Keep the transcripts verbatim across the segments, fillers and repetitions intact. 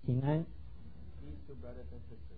平安。 Peace to brothers and sisters.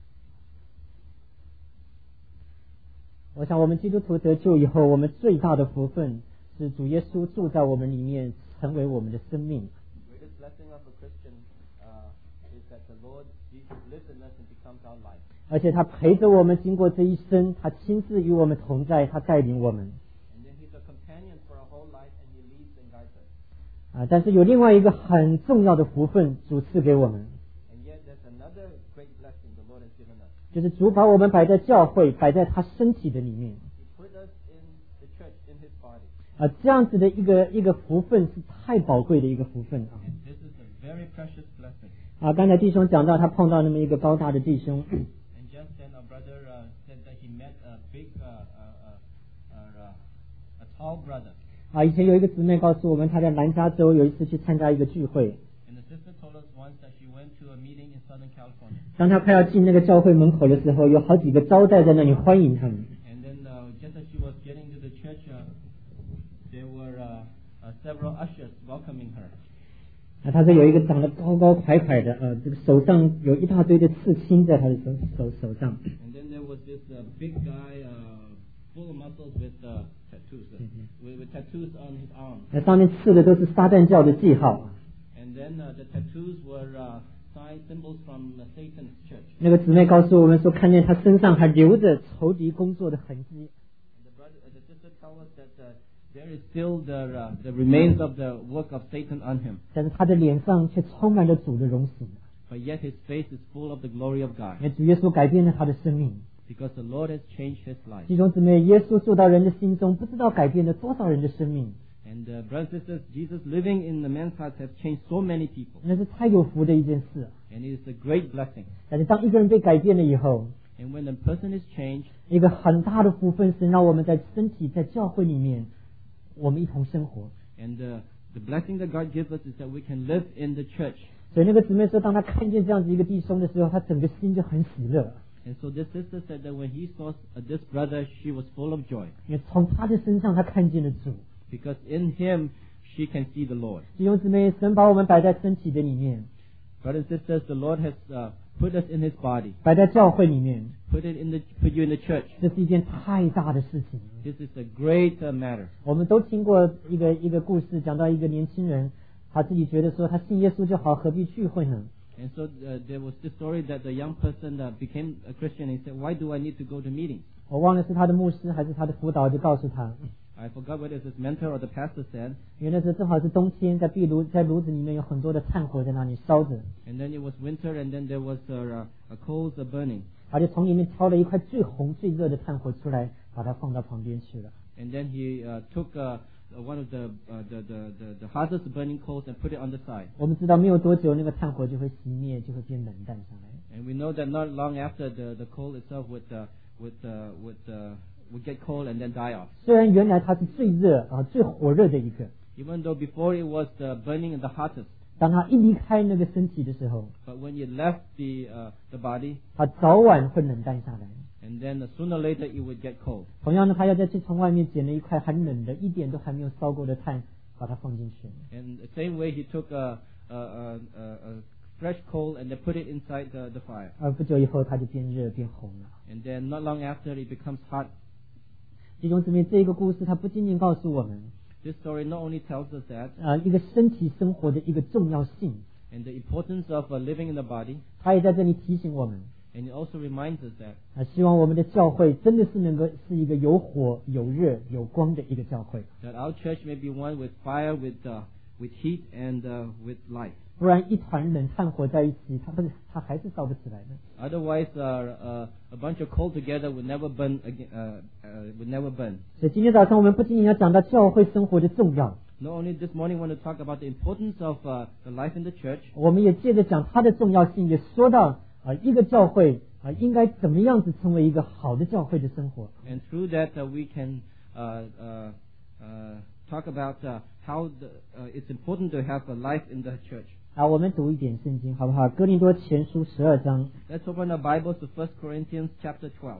我想我们基督徒得救以后，我们最大的福分是主耶稣住在我们里面，成为我们的生命。 Greatest blessing of a Christian uh, is that the Lord Jesus lives in us and becomes our life. 而且他陪着我们经过这一生，他亲自与我们同在，他带领我们。 And then He's a companion for our whole life, and He leads and guides us. 啊，但是有另外一个很重要的福分，主赐给我们， And yet there's another great blessing the Lord has given us. 就是主把我们摆在教会，摆在他身体的里面。 He put us in the church, in His body. 啊，这样子的一个一个福分是太宝贵的一个福分啊！ And this is a very precious blessing. 啊，刚才弟兄讲到他碰到那么一个高大的弟兄， And just then our brother uh, said that he met a big, uh, uh, uh, uh, a tall brother. 啊，以前有一个姊妹告诉我们，她在南加州有一次去参加一个聚会， And the sister told us once that she went to a meeting in Southern California. 当她快要进那个教会门口的时候，有好几个招待在那里欢迎他们。 And then uh, just as she was getting to the church, uh, there were uh, uh, several ushers welcoming her. 啊，她说有一个长得高高快快的，呃，这个手上有一大堆的刺青在她的手手手上。 And then there was this uh, big guy, uh, full of muscles with uh, tattoos, uh, with, with tattoos on his arms. 那上面刺的都是撒旦教的记号。 And then uh, the tattoos were uh, sign symbols from uh, Satan's church. 那个姊妹告诉我们说，看见他身上还留着仇敌工作的痕迹。 And the brother, uh, the sister told us that uh, there is still the uh, the remains of the work of Satan on him, 但是他的脸上却充满了主的荣喜， but yet his face is full of the glory of God, 因为主耶稣改变了他的生命。 because the Lord has changed his life. 弟兄姊妹，耶稣住到人的心中，不知道改变了多少人的生命， And uh, brothers and sisters, Jesus living in the man's heart has changed so many people, 那是太有福的一件事。 and it is a great blessing. 但是当一个人被改变了以后， And when a person is changed, 一个很大的福分是让我们在身体在教会里面，我们一同生活。 and uh, the blessing that God gives us is that we can live in the church. 所以那个姊妹说，当她看见这样子一个弟兄的时候，她整个心就很喜乐， And so this sister said that when he saw uh, this brother, she was full of joy, 因为从他的身上她看见了主。 because in him she can see the Lord. 弟兄姊妹，神把我们摆在身体的里面， Brothers and sisters, the Lord has uh, put us in His body, 摆在教会里面， put it in the, put you in the church. 这是一件太大的事情。 This is a great uh, matter. 我们都听过一个一个故事，讲到一个年轻人，他自己觉得说他信耶稣就好，何必聚会呢？ And so uh, there was this story that the young person uh, became a Christian. He said, "Why do I need to go to meetings?" 我忘了是他的牧师还是他的辅導就告诉他， I forgot whether it's his mentor or the pastor said. 因为那时候正好是冬天，在壁炉在炉子里面有很多的炭火在那里烧着， And then it was winter, and then there was uh, a coals uh, burning. 他就从里面挑了一块最红最热的炭火出来，把它放到旁边去了。 And then he uh, took uh, one of the, uh, the, the, the, the hardest burning coals and put it on the side. 我们知道没有多久那个炭火就会熄灭，就会变冷淡下来。 And we know that not long after the, the coal itself would, uh, would, uh, would, uh, would get cold and then die off. 虽然原来它是最热啊最火热的一个， Even though before it was uh, burning the hottest, 当他一离开那个身体的时候， but when it left the, uh, the body, 他早晚会冷淡下来。 and then uh, sooner or later it would get cold. 同样的，他要再去从外面捡了一块很冷的、一点都还没有烧过的炭，把它放进去。 And the same way he took a, a, a, a, a fresh coal and then put it inside the, the fire. 而不久以后，它就变热变红了。 And then not long after it becomes hot. 弟兄姊妹，这一个故事它不仅仅告诉我们， This story not only tells us that, 呃，一个身体生活的一个重要性， and the importance of uh, living in the body, 它也在这里提醒我们， and it also reminds us that 啊、希望我们的教会真的是能够是一个有火、有热、有光的一个教会， that our church may be one with fire, with uh, with heat, and uh, with light. 不然一团冷炭火在一起，它不是它还是烧不起来的。 Otherwise, uh, uh, a bunch of coal together would never burn again. Uh, uh, would never burn. 所以今天早上我们不仅仅要讲到教会生活的重要， Not only this morning, I want to talk about the importance of uh, the life in the church, 我们也借着讲它的重要性，也说到啊、呃一个教会啊、呃应该怎么样子成为一个好的教会的生活。 and through that, uh, we can uh, uh, uh, talk about uh, how the, uh, it's important to have a life in the church. 啊，我们读一点圣经好不好？哥林多前书十二章， Let's open our Bibles to First Corinthians chapter twelve.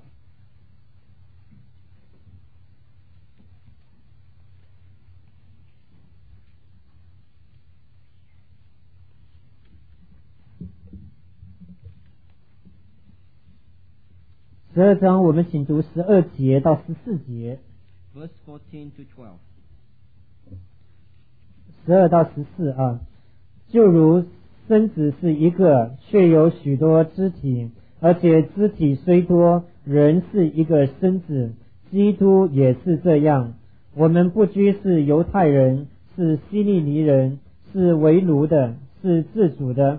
《 十二章我们请读十二节到十四节。 Verse fourteen to twelve. 十二到十四啊，就如身子是一个，却有许多肢体，而且肢体虽多，人是一个身子，基督也是这样。我们不拘是犹太人，是希利尼人，是为奴的，是自主的，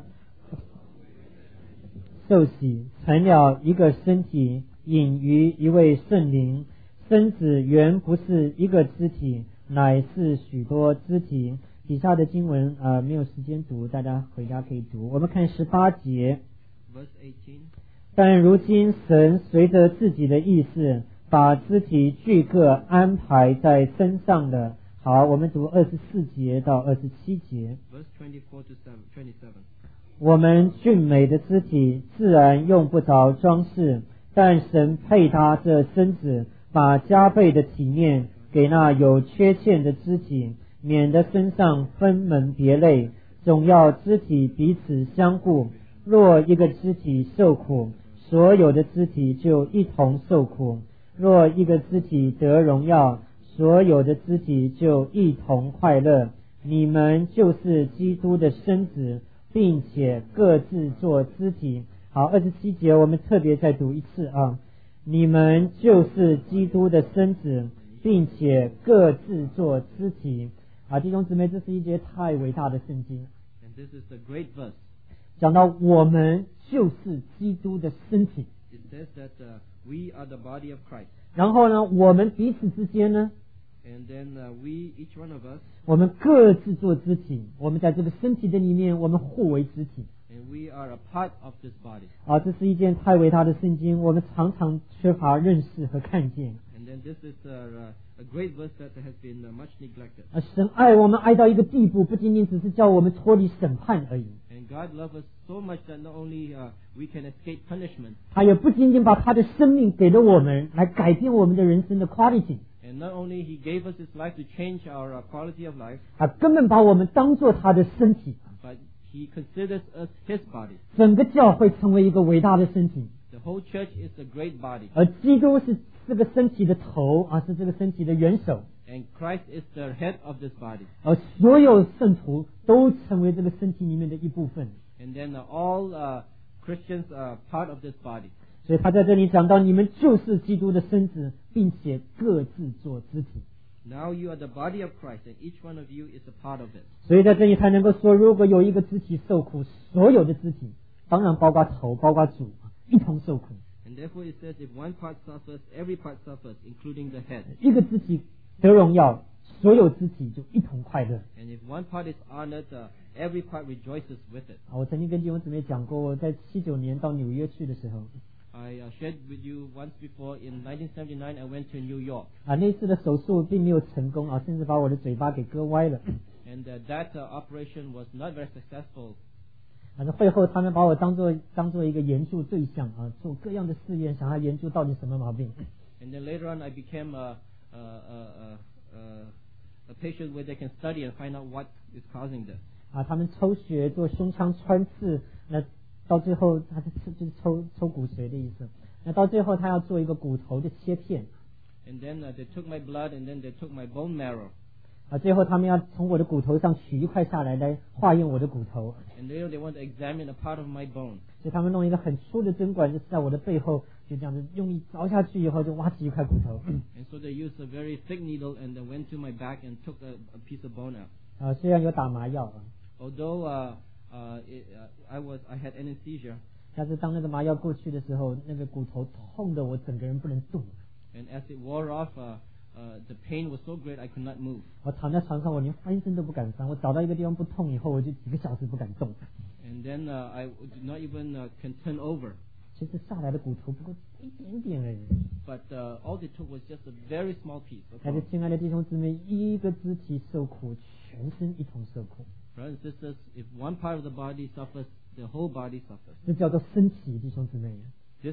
受洗成了一个身体，隐于一位圣灵。身子原不是一个肢体，乃是许多肢体。底下的经文呃没有时间读，大家回家可以读。我们看十八节。 Verse eighteen. 但如今神随着自己的意思，把肢体俱各安排在身上了。好，我们读二十四节到二十七节。 Verse twenty-four to twenty-seven. 我们俊美的肢体自然用不着装饰，但神配搭这身子，把加倍的体面给那有缺陷的肢体，免得身上分门别类，总要肢体彼此相顾。若一个肢体受苦，所有的肢体就一同受苦；若一个肢体得荣耀，所有的肢体就一同快乐。你们就是基督的身子，并且各自做肢体。好，二十七节我们特别再读一次啊！你们就是基督的身子，并且各自做肢体。啊，弟兄姊妹，这是一节太伟大的圣经。 And this is a great verse. 讲到我们就是基督的身体。 It says that uh, we are the body of Christ. 然后呢，我们彼此之间呢， And then uh, we, each one of us, 我们各自做肢体。我们在这个身体的里面，我们互为肢体。 and we are a part of this body. 啊，这是一件太伟大的圣经，我们常常缺乏认识和看见。 And then this is uh, a great verse that has been uh, much neglected. 啊，神爱我们爱到一个地步，不仅仅只是叫我们脱离审判而已。 And God loves us so much that not only uh, we can escape punishment, 他也不仅仅把他的生命给了我们，来改变我们的人生的 quality。 and not only He gave us His life to change our uh, quality of life, 啊，根本把我们当作他的身体。 but He considers us His body. 整个教会成为一个伟大的身体， The whole church is a great body, 而基督是这个身体的头啊，是这个身体的元首， and Christ is the head of this body. 而所有圣徒都成为这个身体里面的一部分。 And then uh, all uh, Christians are part of this body. 所以他在这里讲到，你们就是基督的身子，并且各自做肢体。 Now you are the body of Christ, and each one of you is a part of it. 所以在这里才能够说，如果有一个肢体受苦，所有的肢体，当然包括头，包括主，一同受苦。 And therefore it says, if one part suffers, every part suffers, including the head. 一个肢体得荣耀，所有肢体就一同快乐。 And if one part is honored, uh, every part rejoices with it. 啊，我曾经跟弟兄姊妹讲过，我在七九年到纽约去的时候， I uh, shared with you once before, in nineteen seventy-nine, I went to New York. 啊，那次的手术并没有成功啊，甚至把我的嘴巴给割歪了。 And uh, that uh, operation was not very successful. 反正会后他们把我当做当做一个研究对象啊，做各样的试验，想要研究到底什么毛病。 And then later on, I became a, a, a, a, a patient where they can study and find out what is causing this. 啊，他们抽血做胸腔穿刺，那到最后他是就是抽抽骨髓的意思。那到最后他要做一个骨头的切片。 And then uh, they took my blood, and then they took my bone marrow. 啊，最后他们要从我的骨头上取一块下来，来化验我的骨头。 And then they want to examine a part of my bone. 所以他们弄一个很粗的针管，就是在我的背后，就这样子用力凿下去以后，就挖起一块骨头。 And so they used a very thick needle and they went to my back and took a, a piece of bone out. 啊，虽然有打麻药啊， Although uh, uh, it, uh, I was I had anesthesia, 但是当那个麻药过去的时候，那个骨头痛的我整个人不能动。 and as it wore off, uh, uh, the pain was so great I could not move. 我躺在床上，我连翻身都不敢翻。我找到一个地方不痛以后，我就几个小时不敢动。 And then uh, I did not even uh, can turn over. 其实下来的骨头不过一点点而已。 But uh, all they took was just a very small piece. Of 但是 bone. 亲爱的弟兄姊妹，一个肢体受苦，全身一同受苦， Brothers and sisters, if one part of the body suffers, the whole body suffers. 这叫做身体，弟兄姊妹。 This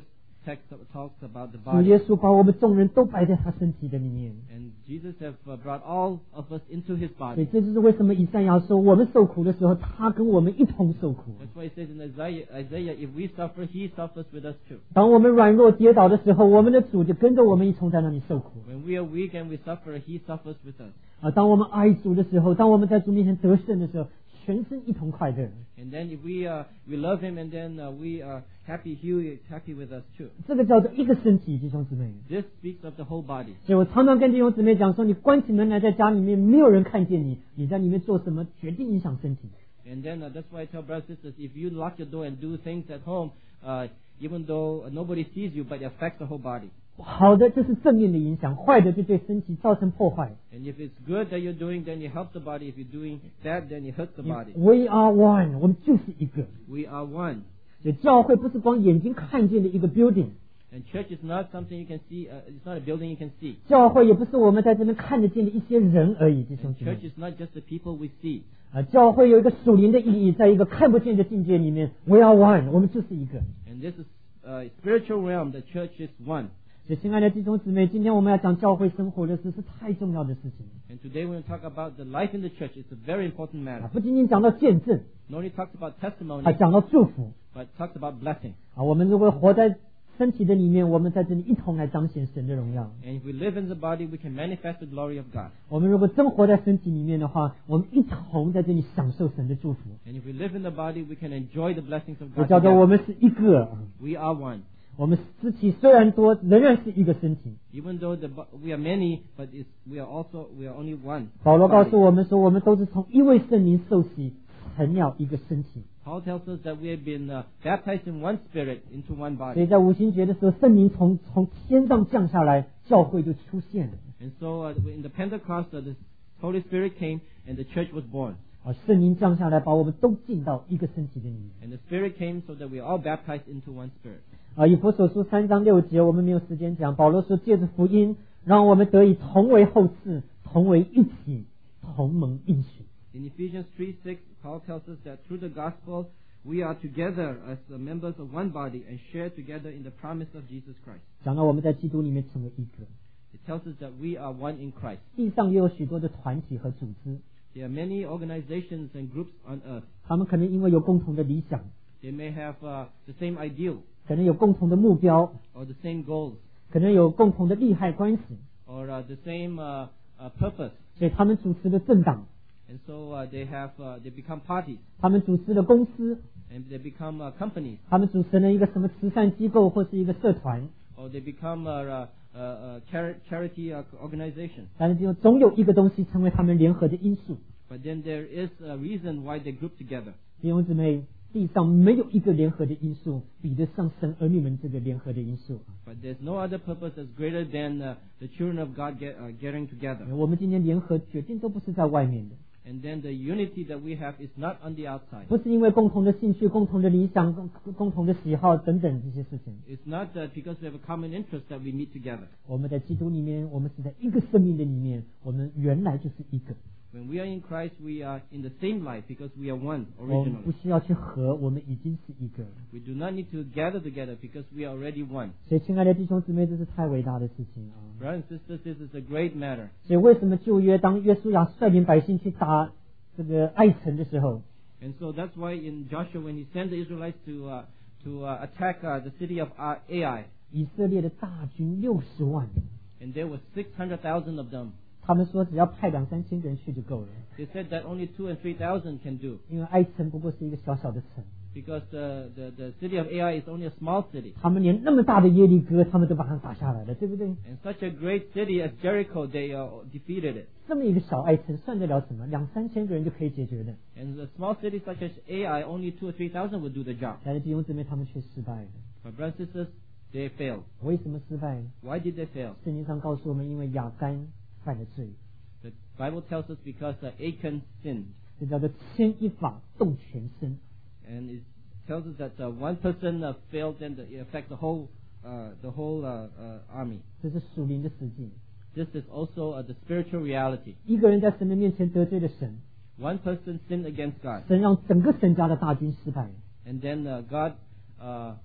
text talks about the 主耶 body. 稣把我们众人都摆在他身体的里面。 And Jesus have uh, brought all of us into His 所以 body. 这就是为什么以赛亚说，我们受苦的时候，他跟我们一同受苦。 That's why it says in Isaiah, Isaiah, if we suffer, He suffers with us too. 当我们软弱跌倒的时候，我们的主就跟着我们一同在那里受苦。 When we are weak and we suffer, He suffers with us. 啊，当我们爱主的时候，当我们在主面前得胜的时候，全身一同快乐。 And then if we uh, we love Him and then uh, we are happy, He is happy with us too. 这个叫做一个身体，弟兄姊妹。 This speaks of the whole body. 所以我常常跟弟兄姊妹讲说，你关起门来在家里面，没有人看见你，你在里面做什么，决定影响身体。 And then uh, that's why I tell brothers and sisters, if you lock your door and do things at home, uh, even though nobody sees you, but it affects the whole body. 好的，这是正面的影响；坏的就对身体造成破坏。 And if it's good that you're doing, then you help the body. If you're doing bad, then you hurt the body. We are one， 我们就是一个。 We are one. 所以教会不是光眼睛看见的一个 building， And church is not something you can see. Uh, it's not a building you can see. 教会也不是我们在这边看得见的一些人而已，弟兄 And 姊妹 church。is not just the people we see. 啊，教会有一个属灵的意义，在一个看不见的境界里面 ，We are one， 我们就是一个。 And this is uh, spiritual realm. The church is one. 所以，亲爱的弟兄姊妹，今天我们要讲教会生活的事，是太重要的事情 And today when we talk about the life in the church, it's a very important 啊！ matter. 不仅仅讲到见证， Not only talks about testimony, 还讲到祝福 but talks about blessing. 啊！我们如果活在身体的里面，我们在这里一同来彰显神的荣耀。 And if we live in the body, we can manifest the glory of God. 我们如果真活在身体里面的话，我们一同在这里享受神的祝福。 And if we live in the body, we can enjoy the blessings of 也 God. 叫做 together. 我们是一个， We are one. 我们肢体虽然多，仍然是一个身体。 Even though the, bo- we are many, but it's, we are also we are only one. 保罗告 body. 诉我们说，我们都是从一位圣灵受洗，成了一个身体。 Paul tells us that we have been uh, baptized in one spirit into one 所 body. 以在五旬节的时候，圣灵从从天上降下来，教会就出现了。 And so uh, in the Pentecost, uh, the Holy Spirit came and the church was born. 啊，圣灵降下来，把我们都进到一个身体的里面。 And the Spirit came so that we are all baptized into one spirit. 啊，以弗所书三章六节，我们没有时间讲。保罗说，借着福音，让我们得以同为后嗣，同为一体，同盟应许。 In Ephesians three six, Paul tells us that through the gospel, we are together as the members of one body and share together in the promise of Jesus Christ. 讲到我们在基督里面成为一个。 It tells us that we are one in Christ. 地上也有许多的团体和组织， There are many organizations and groups on earth. 他们可能因为有共同的理想， They may have uh, the same ideal 可能有共同的目标， or the same goals 可能有共同的利害关系， or uh, the same uh, uh, purpose. 所以他们主持了政党， And so uh, they have uh, they become parties 他们主持了公司， and they become uh, companies 他们主持了一个什么慈善机构或是一个社团， or they become a, a, a, a chari- charity uh, organization. 但是就总有一个东西成为他们联合的因素。 But then there is a reason why they group together. 弟兄姊妹，地上没有一个联合的因素比得上神儿女们这个联合的因素。 But there's no other purpose that's greater than uh, the children of God get, uh, getting together. 我们今天联合决定都不是在外面的， And then the unity that we have is not on the outside. 不是因为共同的兴趣、共同的理想、共共同的喜好等等这些事情。 It's not uh, because we have a common interest that we meet together. 我们在基督里面，我们是在一个生命的里面，我们原来就是一个。 When we are in Christ, we are in the same life because we are one 我们不 originally. 需要去合，我们已经是一个。 We do not need to gather together because we are already one. 所以，亲爱的弟兄姊妹，这是太伟大的事情啊！ Brothers and sisters, this is a great matter. 所以，为什么旧约当约书亚率领百姓去打这个爱城的时候， And so that's why in Joshua, when he sent the Israelites to uh, to uh, attack uh, the city of uh, Ai, 以色列的大军六十万， and there were six hundred thousand of them, 他们说只要派两三千个人去就够了， they said that only two and three thousand can do 因为爱城不过是一个小小的城， because the, the, the city of Ai is only a small city. 他们连那么大的耶利哥，他们都把它打下来了，对不对？ And such a great city as Jericho, they uh, defeated it. 这么一个小爱城，算得了什么？两三千个人就可以解决的。 And a small city such as Ai, only two or three thousand would do the job. 但是弟兄姊妹，他们却失败了。 But brothers and sisters, they failed. 为什么失败？ Why did they fail? 圣经上告诉我们，因为亚干犯了罪， The Bible tells us because uh, Achan sinned. 这叫做牵一发动全身。 And it tells us that uh, one person uh, failed, then the, it affects the whole, uh, the whole uh, uh, army. 这是属灵的实际。 This is also uh, the spiritual reality. 一个人在神的面前得罪了神， One person sinned against God, 神让整个神家的大军失败。 and then uh, God uh,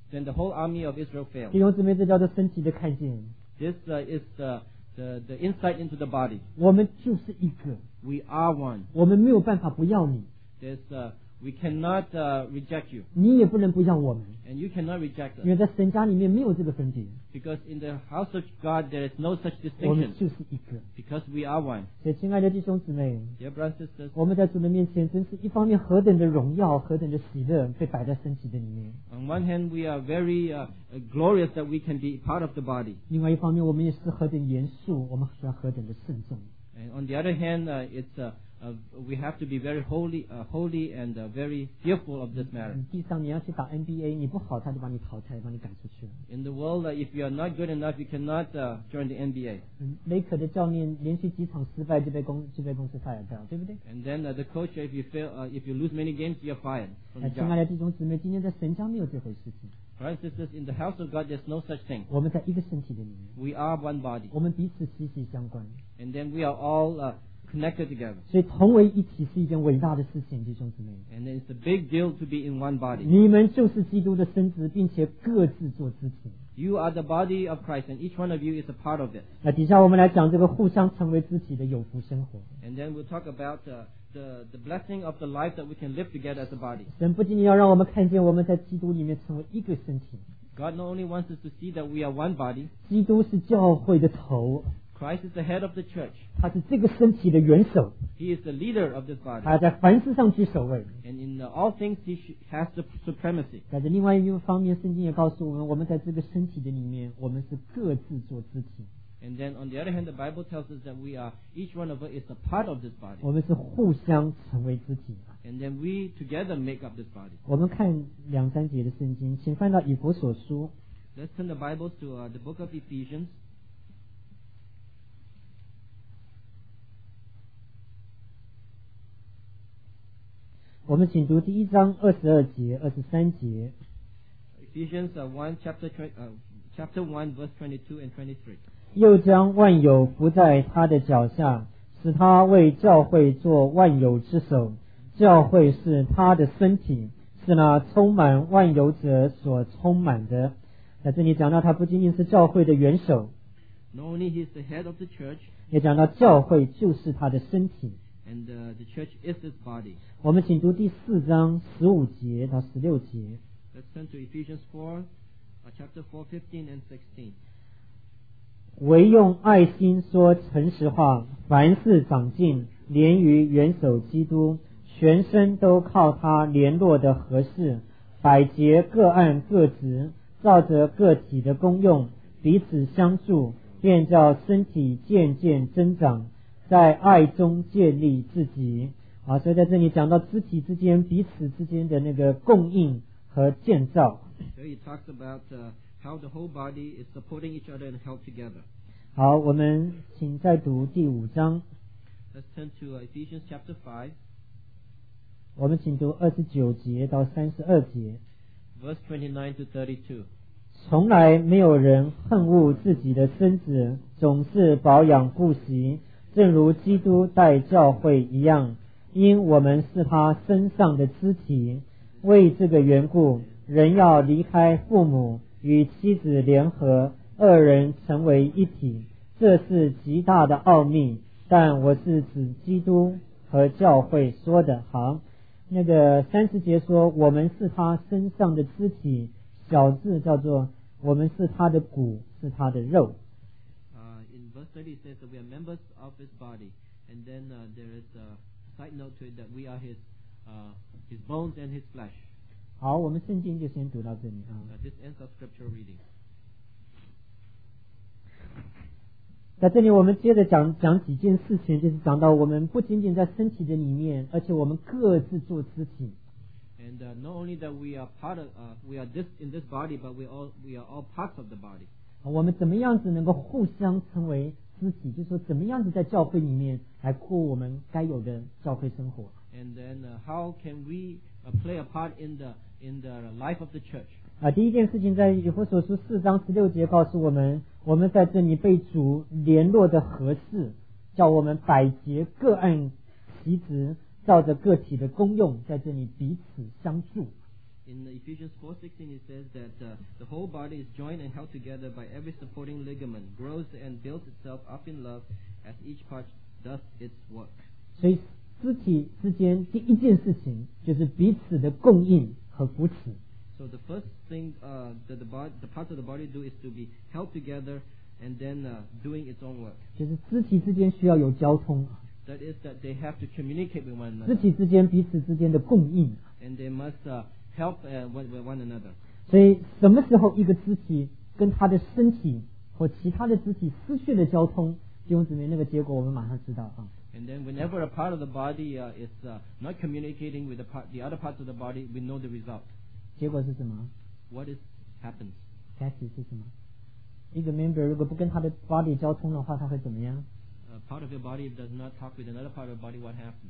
then the whole army of Israel 弟 failed. 兄姊妹，这叫做身体的看见。 This uh, is the, the, the insight into the body. 我们就是一个， We are one. 我们没有办法不要你， There's, uh, we cannot uh, reject you, 你也不能不要我们， and you cannot reject 因 us. 为在神家里面没有这个分别， Because in the house of God there is no such 我们 distinction. 就是一个。 Because we are one. 所以，亲爱的弟兄姊妹， Dear brothers and sisters, 我们在主的面前，真是一方面何等的荣耀，何等的喜乐，被摆在身体的里面； on one hand we are very uh, uh, glorious that we can be part of the body. 另外一方面，我们也是何等严肃，我们需要何等的慎重。 And on the other hand, uh, it's uh, uh, we have to be very holy, uh, holy and uh, very fearful of this matter. 你地上你要去打 N B A， 你不好，他就把你淘汰，把你赶出去了。 In the world, uh, if you are not good enough, you cannot uh, join the N B A. 嗯，雷可的教练连续几场失败就被公就被公司 fire 掉，对不对？ And then uh, the coach, if you fail, uh, if you lose many games, you're fired from 哎， the 亲爱 job. 的弟兄姊妹，今天在神家没有这回事情。 Brothers and sisters, in the house of God, there's no such thing. 我们在一个身体的里面， We are one body, 我们彼此息息相关， and then we are all uh, connected together. 所以同为一体是一件伟大的事情，弟兄姊妹。 And then it's a big deal to be in one body. 你们就是基督的身子，并且各自做肢体。 You are the body of Christ, and each one of you is a part of it. 那底下我们来讲这个互相成为肢体的有福生活。 And then we'll talk about uh, the the blessing of the life that we can live together as a body. 神不仅仅要让我们看见我们在基督里面成为一个身体， God not only wants us to see that we are one body, 基督是教会的头， Christ is the head of the church. 他是这个身体的元首， He is the leader of this body. 他在凡事上居首位。 And in uh, all things, He sh- has the supremacy. 在这另外一个方面，圣经也告诉我们，我们在这个身体的里面，我们是各自做肢体， And then on the other hand, the Bible tells us that we are, each one of us is a part of this body. 我们是互相成为肢体。 And then we together make up this body. 我们看两三节的圣经，请翻到以弗所书 Let's turn the Bibles to uh, the book of Ephesians. 我们请读第一章二十二节、二十三节。 Ephesians uh, one, chapter, tw- uh, chapter one, verse twenty-two and twenty-three. 又将万有伏在他的脚下，使他为教会做万有之首。教会是他的身体，是那充满万有者所充满的。在这里讲到，他不仅仅是教会的元首， Not only He is the head of the church, 也讲到教会就是他的身体。 and uh, the church is His body. 我们请读第四章十五节到十六节。 Let's turn to Ephesians four, uh, chapter four, fifteen and sixteen. 唯用爱心说诚实话，凡事长进，连于元首基督，全身都靠他联络的合适，百节各按各职，照着个体的功用，彼此相助，便叫身体渐渐增长，在爱中建立自己。好，所以在这里讲到肢体之间彼此之间的那个供应和建造。 So He talks about uh, how the whole body is supporting each other and held together. 好，我们请再读第五章， Let's turn to uh, Ephesians chapter five, 我们请读二十九节到三十二节。 verse twenty-nine to thirty-two. 从来没有人恨恶自己的身子，总是保养顾惜，正如基督待教会一样，因我们是他身上的肢体。为这个缘故，人要离开父母，与妻子联合，二人成为一体。这是极大的奥秘，但我是指基督和教会说的。好，那个三十节说，我们是他身上的肢体，小字叫做我们是他的骨，是他的肉。 Uh, in verse thirty, it says that we are members of His body. And then uh, there is a side note to it that we are His, uh, his bones and His flesh. 好，我们圣经就先读到这里啊。 Uh, this ends our scripture reading. 在这里，我们接着讲讲几件事情，就是讲到我们不仅仅在身体的里面，而且我们各自做肢体。 And uh, not only that we are part of, uh, we are this in this body, but we all we are all parts of the body. 我们怎么样子能够互相成为肢体？就是说，怎么样子在教会里面来过我们该有的教会生活？ And then uh, how can we uh, play a part in the in the life of the church? 啊，第一件事情在以弗所书四章十六节告诉我们，我们在这里被主联络的合适，叫我们百节各按其职，照着个体的功用，在这里彼此相助。 In Ephesians four sixteen, it says that uh, the whole body is joined and held together by every supporting ligament, grows and builds itself up in love as each part does its work. 所以肢体之间第一件事情就是彼此的供应和扶持。 So the first thing uh, that the, body, the parts of the body do is to be held together and then uh, doing its own work. 就是肢体之间需要有交通， That is that they have to communicate with one 肢 another 体之间彼此之间的供应。 and they must uh, help uh, one, with one another. 所以什么时候一个肢体跟他的身体或其他的肢体失去了交通，弟兄姊妹，那个结果我们马上知道啊。 And then whenever a part of the body uh, is uh, not communicating with the, part, the other parts of the body, we know the result. 结果是什么？ What is happens? 开始是什么？一个 member 如果不跟他的 body 交通的话，他会怎么样？ A part of your body does not talk with another part of the body, what happens?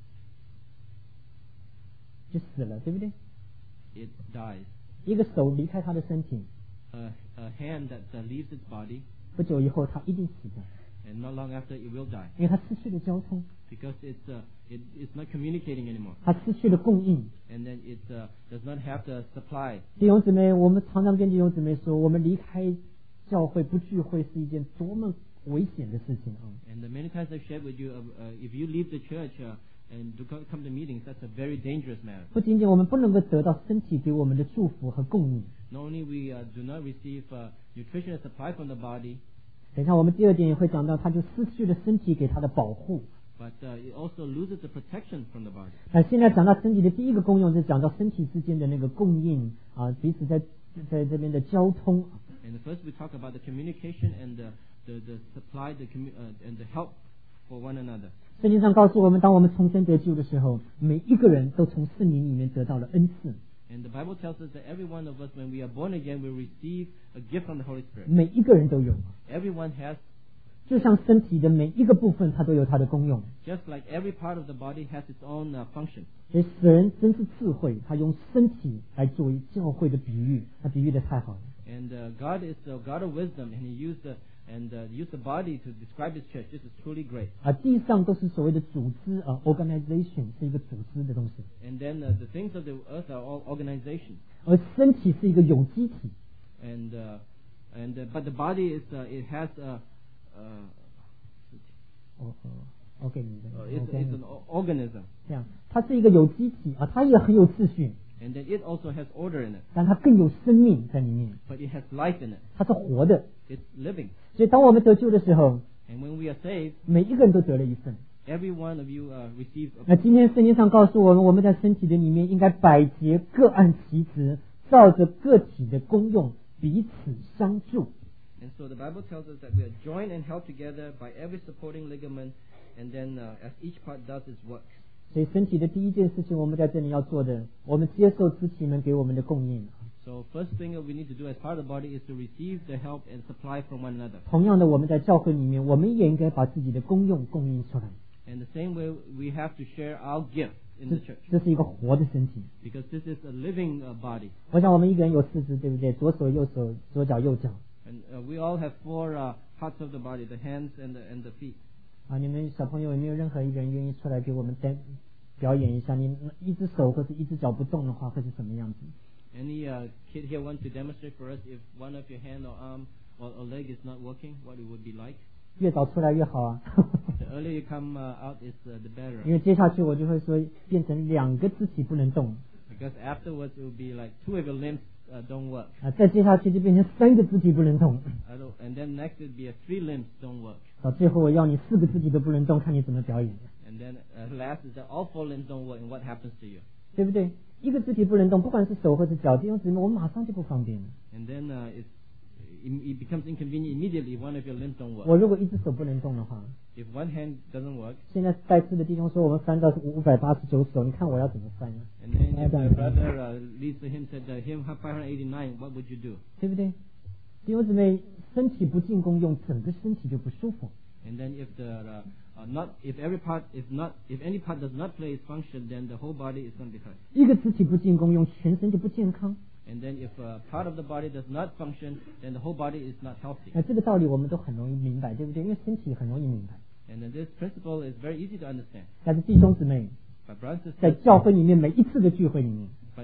就死了，对不对？ It dies. 一个手离开他的身体， A, a hand that uh, leaves its body, 不久以后他一定死的， and not long after it will die 因为他失去了交通， because it's uh, it, it's not communicating anymore, 他失去了供应。 and then it uh, does not have the supply. 弟兄姊妹，我们常常跟弟兄姊妹说，我们离开教会不聚会是一件多么危险的事情啊！ And uh, many times I've shared with you, uh, uh, if you leave the church uh, and to co- come to meetings, that's a very dangerous matter. 不仅仅我们不能够得到身体给我们的祝福和供应， Not only we uh, do not receive uh, nutrition and supply from the body, 等一下我们第二点也会讲到，他就失去了身体给他的保护。 but uh, it also loses the protection from the body. 那现在讲到身体的第一个功用，是讲到身体之间的那个供应啊，彼此在在这边的交通。 And first we talk about the communication and the, the, the supply the commu- uh, and the help for one another. 圣经上告诉我们，当我们重生得救的时候，每一个人都从圣灵里面得到了恩赐， And the Bible tells us that every one of us, when we are born again, will receive a gift from the Holy Spirit. 每一个人都有， Everyone has, 就像身体的每一个部分，它都有它的功用。 just like every part of the body has its own uh, function. 所以神真是智慧，他用身体来作为教会的比喻，他比喻的太好了。 And uh, God is the God of wisdom, and He used the and uh, used the body to describe His church. This is truly great. 啊，地上都是所谓的组织啊 ，organization 是一个组织的东西， And then uh, the things of the earth are all organizations. 而身体是一个有机体。 And uh, and uh, but the body is uh, it has a uh, 哦哦，OK，你的 uh, it's, it's an o- organism, 这样，它是一个有机体啊，它也很有秩序， and then it also has order in it, 但它更有生命在里面， but it has life in it. 它是活的。 It's living. 所以当我们得救的时候， And when we are saved, 每一个人都得了一份。 every one of you uh, receives. 那 A, 今天圣经上告诉我们，我们在身体的里面应该百节各按其职，照着个体的功用彼此相助。 and so the Bible tells us that we are joined and held together by every supporting ligament, and then uh, as each part does its work. 所以身体的第一件事情，我们在这里要做的，我们接受肢体们给我们的供应。 So first thing that we need to do as part of the body is to receive the help and supply from one another. 同样的，我们在教会里面，我们也应该把自己的功用供应出来。 And the same way we have to share our gift in 这 the church, 这是一个活的身体。 because this is a living uh, body. 我想我们一个人有四肢，对不对？左手、右手、左脚、右脚。 And uh, we all have four uh, parts of the body: the hands and the and the feet. 啊，你们小朋友有没有任何一个人愿意出来给我们单表演一下？你一只手或者一只脚不动的话，会是什么样子？ Any uh, kid here want to demonstrate for us if one of your hand or arm or, or leg is not working, what it would be like? 越早出来越好啊！ The earlier you come uh, out, is uh, the 因 better. 为接下去我就会说，变成两个肢体不能动 Because afterwards it will be like two of your limbs uh, don't work. 啊，再接下去就变成三个肢体不能动， I don't, and then next it will be uh, three limbs don't work. 到最后我要你四个肢体都不能动，看你怎么表演， And then uh, last is that all four limbs don't work, and what happens to you? 对不对？一个肢体不能动，不管是手或者脚，弟兄姊妹，我们马上就不方便了。 And then uh, it's, it, it becomes inconvenient immediately if one of your limbs don't work. 我如果一只手不能动的话， If one hand doesn't work, 现在带刺的弟兄说我们翻到五百八十九首，你看我要怎么翻啊？ and then if Okay. the brother uh, leads the hymn said uh, hymn five hundred eighty-nine, what would you do? 对不对？弟兄姊妹，身体不进功用，整个身体就不舒服。 And then if the uh, uh, not if every part if not if any part does not play its function, then the whole body is going to be hurt. 一个肢体不进功用，全身就不健康。 And then if a part of the body does not function, then the whole body is not healthy. 那这个道理我们都很容易明白，对不对？因为身体很容易明白。 And then this principle is very easy to understand. 但是弟兄姊妹， But brothers and 在 sisters, 教会里面每一次的聚会里面， but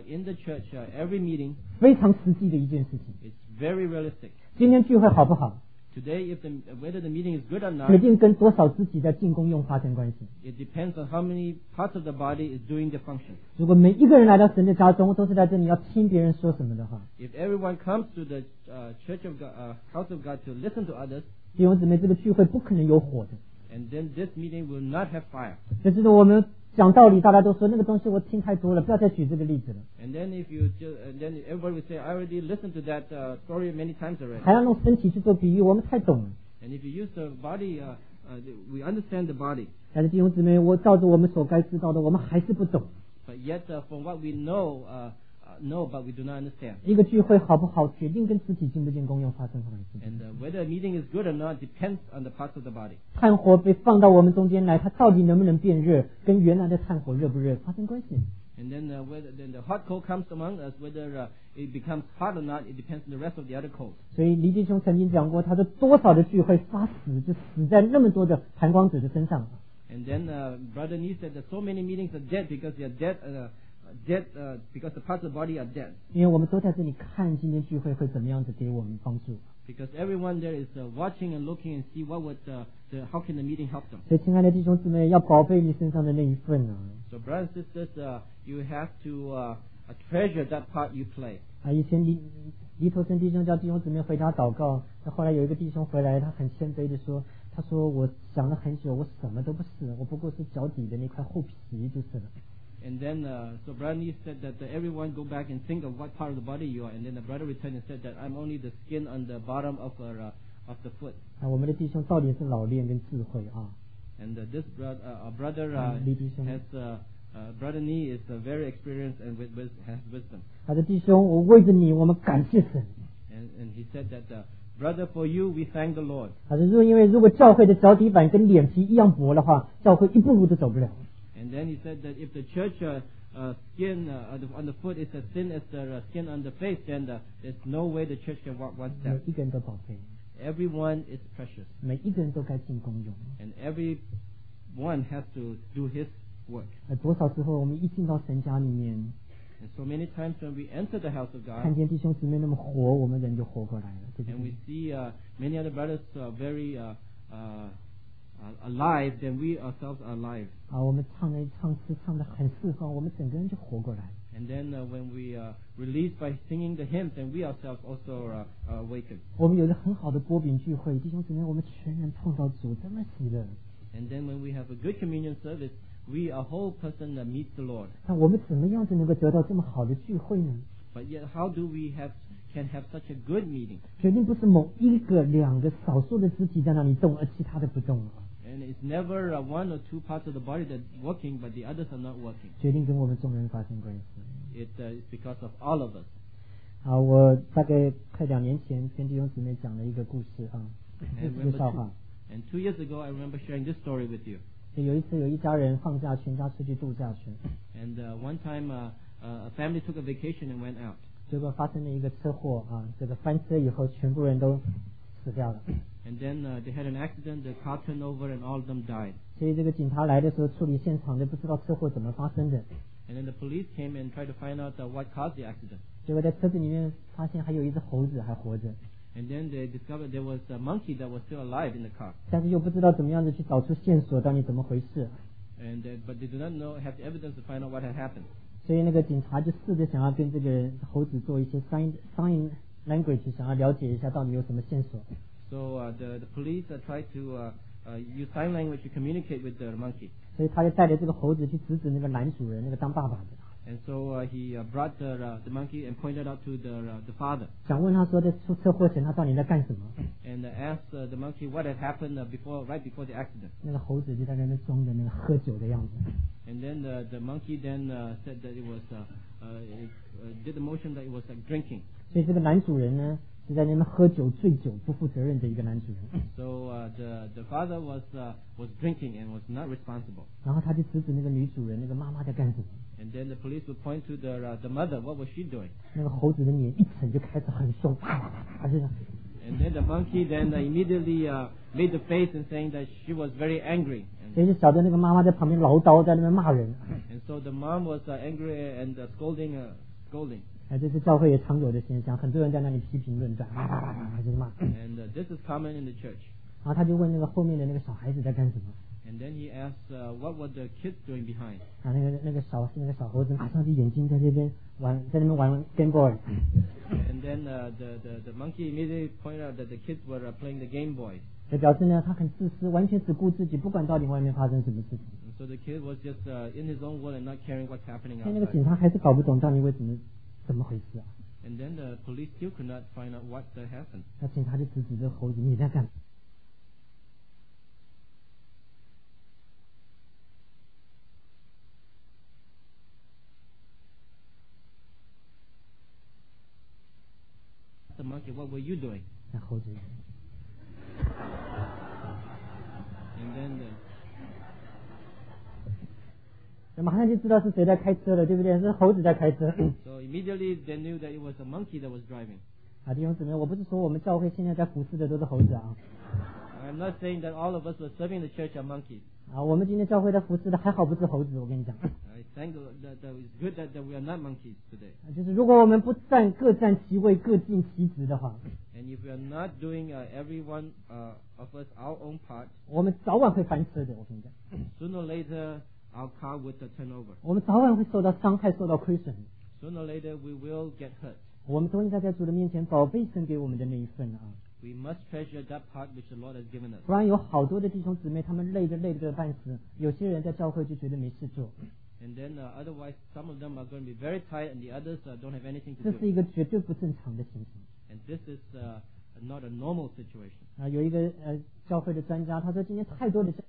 in the church, uh, every meeting, 非常实际的一件事情。 it's very realistic. 今天聚会好不好， Today, if the, whether the meeting is good or not, 决定跟多少肢体在进攻用发生关系。 it depends on how many parts of the body is doing the function. 如果每一个人来到神的家中，都是在这里要听别人说什么的话， If everyone comes to the uh, church of God, uh, house of God to listen to others, 弟兄姊妹，这个聚会不可能有火的。 and then this meeting will not have fire. 这就是我们讲道理，大家都说那个东西我听太多了，不要再举这个例子了。 And then if you, ju- and then everybody will say, I already listened to that uh, story many times already. 还要用身体去做比喻，我们太懂了。 And if you use the body, uh, uh, we understand the body. 但是弟兄姊妹，我照着我们所该知道的，我们还是不懂。 But yet, uh, from what we know, uh, uh, know, but we do not understand. 一个聚会好不好，决定跟肢体进不进功用发生关系。 And uh, whether a meeting is good or not depends on the parts of the body. 炭火被放到我们中间来，它到底能不能变热，跟原来的炭火热不热发生关系。 And then, uh, whether then the hot coal comes among us, whether uh, it becomes hot or not, it depends on the rest of the other coals. 所以黎弟兄曾经讲过，他说多少的聚会发死，就死在那么多的盘光者的身上。 And then uh, Brother Nee said that so many meetings are dead because they are dead, uh, dead uh, because the parts of the body are dead. 因为我们都在这里看今天聚会会怎么样子给我们帮助。 Because everyone there is uh, watching and looking and see what would uh, the, how can the meeting help them. 所以，亲爱的弟兄姊妹，要宝贝你身上的那一份啊！ So brothers and sisters, uh, you have to uh, uh, treasure that part you play. 啊，以前黎黎头生弟兄叫弟兄姊妹回家祷告，那后来有一个弟兄回来，他很谦卑的说：“他说我想了很久，我什么都不是，我不过是脚底的那块厚皮就是了。” And then, uh, so Brother Nee said that uh, everyone go back and think of what part of the body you are. And then the brother returned and said that I'm only the skin on the bottom of our, uh, of the foot. 啊，我们的弟兄到底是老练跟智慧啊！ And uh, this bro- uh, our brother uh, Lee Dishon. has, uh, uh, Brother Nee is uh, very experienced and with, with, has wisdom. 他的弟兄，我为着你，我们感谢神。 And, and he said that, uh, brother, for you we thank the Lord. 他说，如果因为如果教会的脚底板跟脸皮一样薄的话，教会一步路都走不了。 And then he said that if the church uh, uh, skin uh, on, the, on the foot is as thin as the uh, skin on the face, then uh, there's no way the church can walk one 每 step. 一个人都宝贝， Everyone is precious. 每一个人都该尽功用。 And everyone has to do his work. 呃，多少时候我们一进到神家里面， And so many times when we enter the house of 看 God 见弟兄姊妹那么活，我们人就活过来了。对不 and 对 we？ see uh, many other brothers uh, very uh, uh, uh, alive, then we ourselves are alive. 啊，我们唱了唱诗唱的很释放，我们整个人就活过来了。 And then uh, when we uh, release by singing the hymns, then we ourselves also uh, uh, awaken. 我们有一个很好的波饼聚会，弟兄姊妹，我们全人碰到主，这么喜乐。 And then when we have a good communion service, we, a whole person uh, meets the Lord. 那我们怎么样子能够得到这么好的聚会呢？ But yet, how do we have can have such a good meeting? 决定不是某一个、两个、少数的肢体在那里动，而其他的不动了。 And it's never uh, one or two parts of the body that's working, but the others are not working. 决定跟我们众人发生关系。 It uh, is because of all of us. 啊，我大概快两年前跟弟兄姊妹讲了一个故事啊， And 这是个笑 remember 话 two,。and two years ago, I remember sharing this story with you. 有一次有一家人放假，全家出去度假去， And uh, one time, uh, uh, a family took a vacation and went out. 结果发生了一个车祸啊，这个翻车以后，全部人都死掉了。 And then uh, they had an accident. The car turned over, and all of them died. 所以这个警察来的时候处理现场的，不知道车祸怎么发生的。 And then the police came and tried to find out uh, what caused the accident. 结果在车子里面发现还有一只猴子还活着， And then they discovered there was a monkey that was still alive in the car. 但是又不知道怎么样子去找出线索，到底怎么回事。 And uh, but they do not know have the evidence to find out what had happened. 所以那个警察就试着想要跟这个猴子做一些 sign sign language，想要了解一下到底有什么线索。 So uh, the the police uh, tried to uh, uh, use sign language to communicate with the monkey. 所以他就带着这个猴子去指指那个男主人，那个当爸爸的， And so uh, he uh, brought the uh, the monkey and pointed out to the uh, the father 想问他说，在出车祸前他到底在干什么？ and uh, asked uh, the monkey what had happened uh, before right before the accident. 那个猴子就在那边装着那个喝酒的样子。 And then the the monkey then uh, said that it was uh, uh, it, uh, did the motion that it was like drinking. 所以这个男主人呢，是在那边喝酒、醉酒、不负责任的一个男主人。 So uh, the the father was uh, was drinking and was not responsible. 然后他就指指那个女主人，那个妈妈在干什么？ And then the police would point to the uh, the mother. What was she doing? 那个猴子的脸一沉就开始很凶，啪啪啪啪这样。 And then the monkey then uh, immediately uh, made the face and saying that she was very angry. And, 所以就晓得那个妈妈在旁边唠叨，在那边骂人。 and so the mom was uh, angry and uh, scolding uh, scolding. 哎，这是教会也常有的现象，很多人在那里批评论断，就是骂。 And uh, this is common in the church. 然后他就问那个后面的那个小孩子在干什么， And then he asked, uh, what were the kids doing behind? 啊，那个那个小那个小猴子马上就眼睛在这边玩，在那边玩 Game Boy。 And then uh, the, the, the monkey immediately pointed out that the kids were uh, playing the Game Boy. 这表示呢，他很自私，完全只顾自己，不管到底外面发生什么事情。 And so the kid was just uh, in his own world and not caring what's happening 所以那个 outside. 警察还是搞不懂到底为什么怎么回事啊？ And then the police still could not find out what uh, happened. 那警察就指指这猴子，你在干嘛？ The monkey, what were you doing? 那猴子， And then the, 那马上就知道是谁在开车了，对不对？是猴子在开车。 so immediately they knew that it was a monkey that was driving. 啊，弟兄姊妹，我不是说我们教会现在在服侍的都是猴子啊， I'm not saying that all of us who are serving the church are monkeys. 啊，我们今天教会在服侍的还好不是猴子，我跟你讲， I thank the Lord that, that it's good that, that we are not monkeys today. 啊就是如果我们不占各占其位、各尽其职的话， And if we are not doing uh, every one uh, of us our own part, 我们早晚会翻车的。我跟你讲， sooner or later our car would uh, turn over. 我们早晚会受到伤害、受到亏损。 Sooner or later we will get hurt. 我们都应该在主的面前宝贝神给我们的那一份啊， We must treasure that part which the Lord has given us. 不然有好多的弟兄姊妹，他们累着累着半死，有些人在教会就觉得没事做， And then uh, otherwise some of them are going to be very tired and the others uh, don't have anything to 这是 do. 一个绝对不正常的情形。 And this is uh, not a normal situation. 啊，有一个呃教会的专家，他说今天太多的教，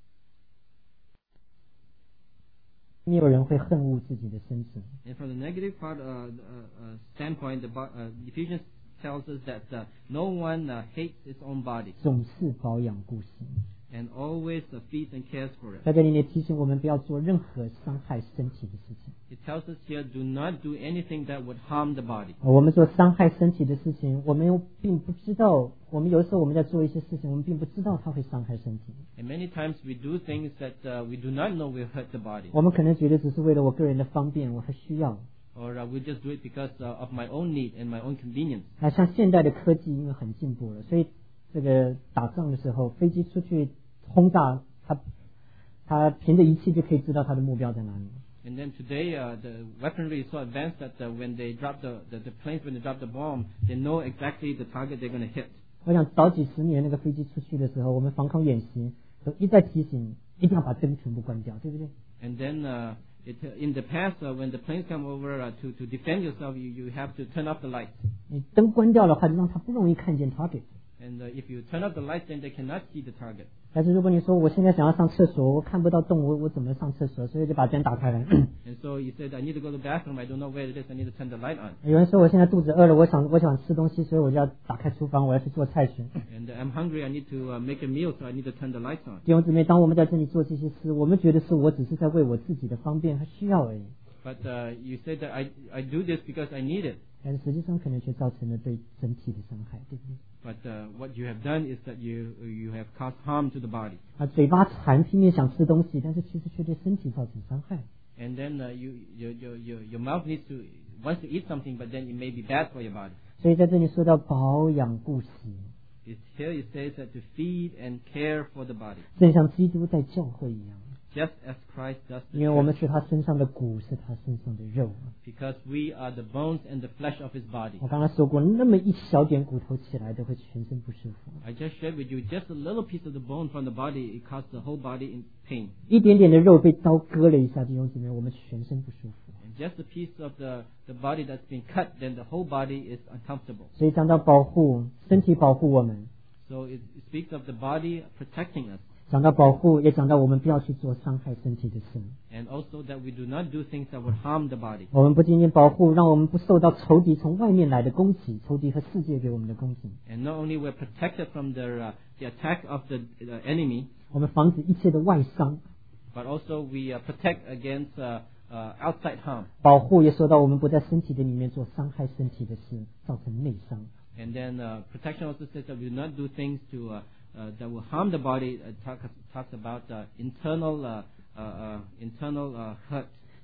没有人会恨恶自己的身子。 And from the negative part uh, uh, uh, standpoint, the, bo- uh, Ephesians tells us that uh, no one uh, hates his own body 总是保养顾惜。 and always uh, feeds and cares for it. 在这里也提醒我们不要做任何伤害身体的事情。 It tells us here, do not do anything that would harm the body. 我们做伤害身体的事情，我们又并不知道，我们有时候我们在做一些事情，我们并不知道它会伤害身体。 And many times we do things that uh, we do not know will hurt the body. 我们可能觉得只是为了我个人的方便，我还需要。 Or uh, we just do it because uh, of my own need and my own convenience. 啊，像现代的科技因为很进步了，所以这个打仗的时候，飞机出去轰炸，它它凭着仪器就可以知道它的目标在哪里。 And then today, uh, the weaponry is so advanced that uh, when they drop the, the, the planes, when they drop the bomb, they know exactly the target they're going to hit. 我想早几十年那个飞机出去的时候，我们防空演习都一再提醒，一定要把灯全部关掉，对不对？ And then uh, it, uh, in the past, uh, when the planes come over, uh, to, to defend yourself, you, you have to turn off the lights. 你灯关掉的话，就让它不容易看见 target。 And uh, if you turn off the lights, then they cannot see the target. 但是如果你说我现在想要上厕所，我看不到洞，我我怎么上厕所？所以就把灯打开了。 And so you said, I need to go to the bathroom. I don't know where it is. I need to turn the light on. 有人说我现在肚子饿了，我想我想吃东西，所以我就要打开厨房，我要去做菜去。 And uh, I'm hungry. I need to uh, make a meal, so I need to turn the lights on. 弟兄姊妹，当我们在这里做这些事，我们觉得是我只是在为我自己的方便和需要而已， But uh, you said that I, I do this because I need it. 但是实际上可能却造成了对整体的伤害，对不对？ But uh, what you have done is that you you have caused harm to the body. 啊，嘴巴馋，拼命想吃东西，但是其实却对身体造成伤害。 And then uh, you, your, your, your, your mouth needs to, wants to eat something, but then it may be bad for your body. 所以在这里说到保养顾惜， It's, here it says that to feed and care for the body, 正像基督在教会一样， just as Christ does 因 the 为我们 church, 是他身上的骨，是他身上的肉。 because we are the bones and the flesh of his body. 我刚才说过，那么一小点骨头起来都会全身不舒服， I just shared with you just a little piece of the bone from the body, it causes the whole body in pain. 一点点的肉被刀割了一下，弟兄姊妹，我们全身不舒服。 And just a piece of the, the body that's been cut, then the whole body is uncomfortable. 所以讲到保护身体，保护我们， So it, it speaks of the body protecting us. 讲到保护，也讲到我们不要去做伤害身体的事。 And also that we do not do things that would harm the body. 我们不仅仅保护，让我们不受到仇敌从外面来的攻击，仇敌和世界给我们的攻击。 And not only we're protected from the, uh, the attack of the, the enemy, 我们防止一切的外伤， but also we uh, protect against uh, uh, outside harm. 保护也说到我们不在身体的里面做伤害身体的事，造成内伤。 And then uh, protection also says that we do not do things to uh, uh, that will harm the body. It talk, talks about uh, internal uh, uh, uh, internal uh, hurt.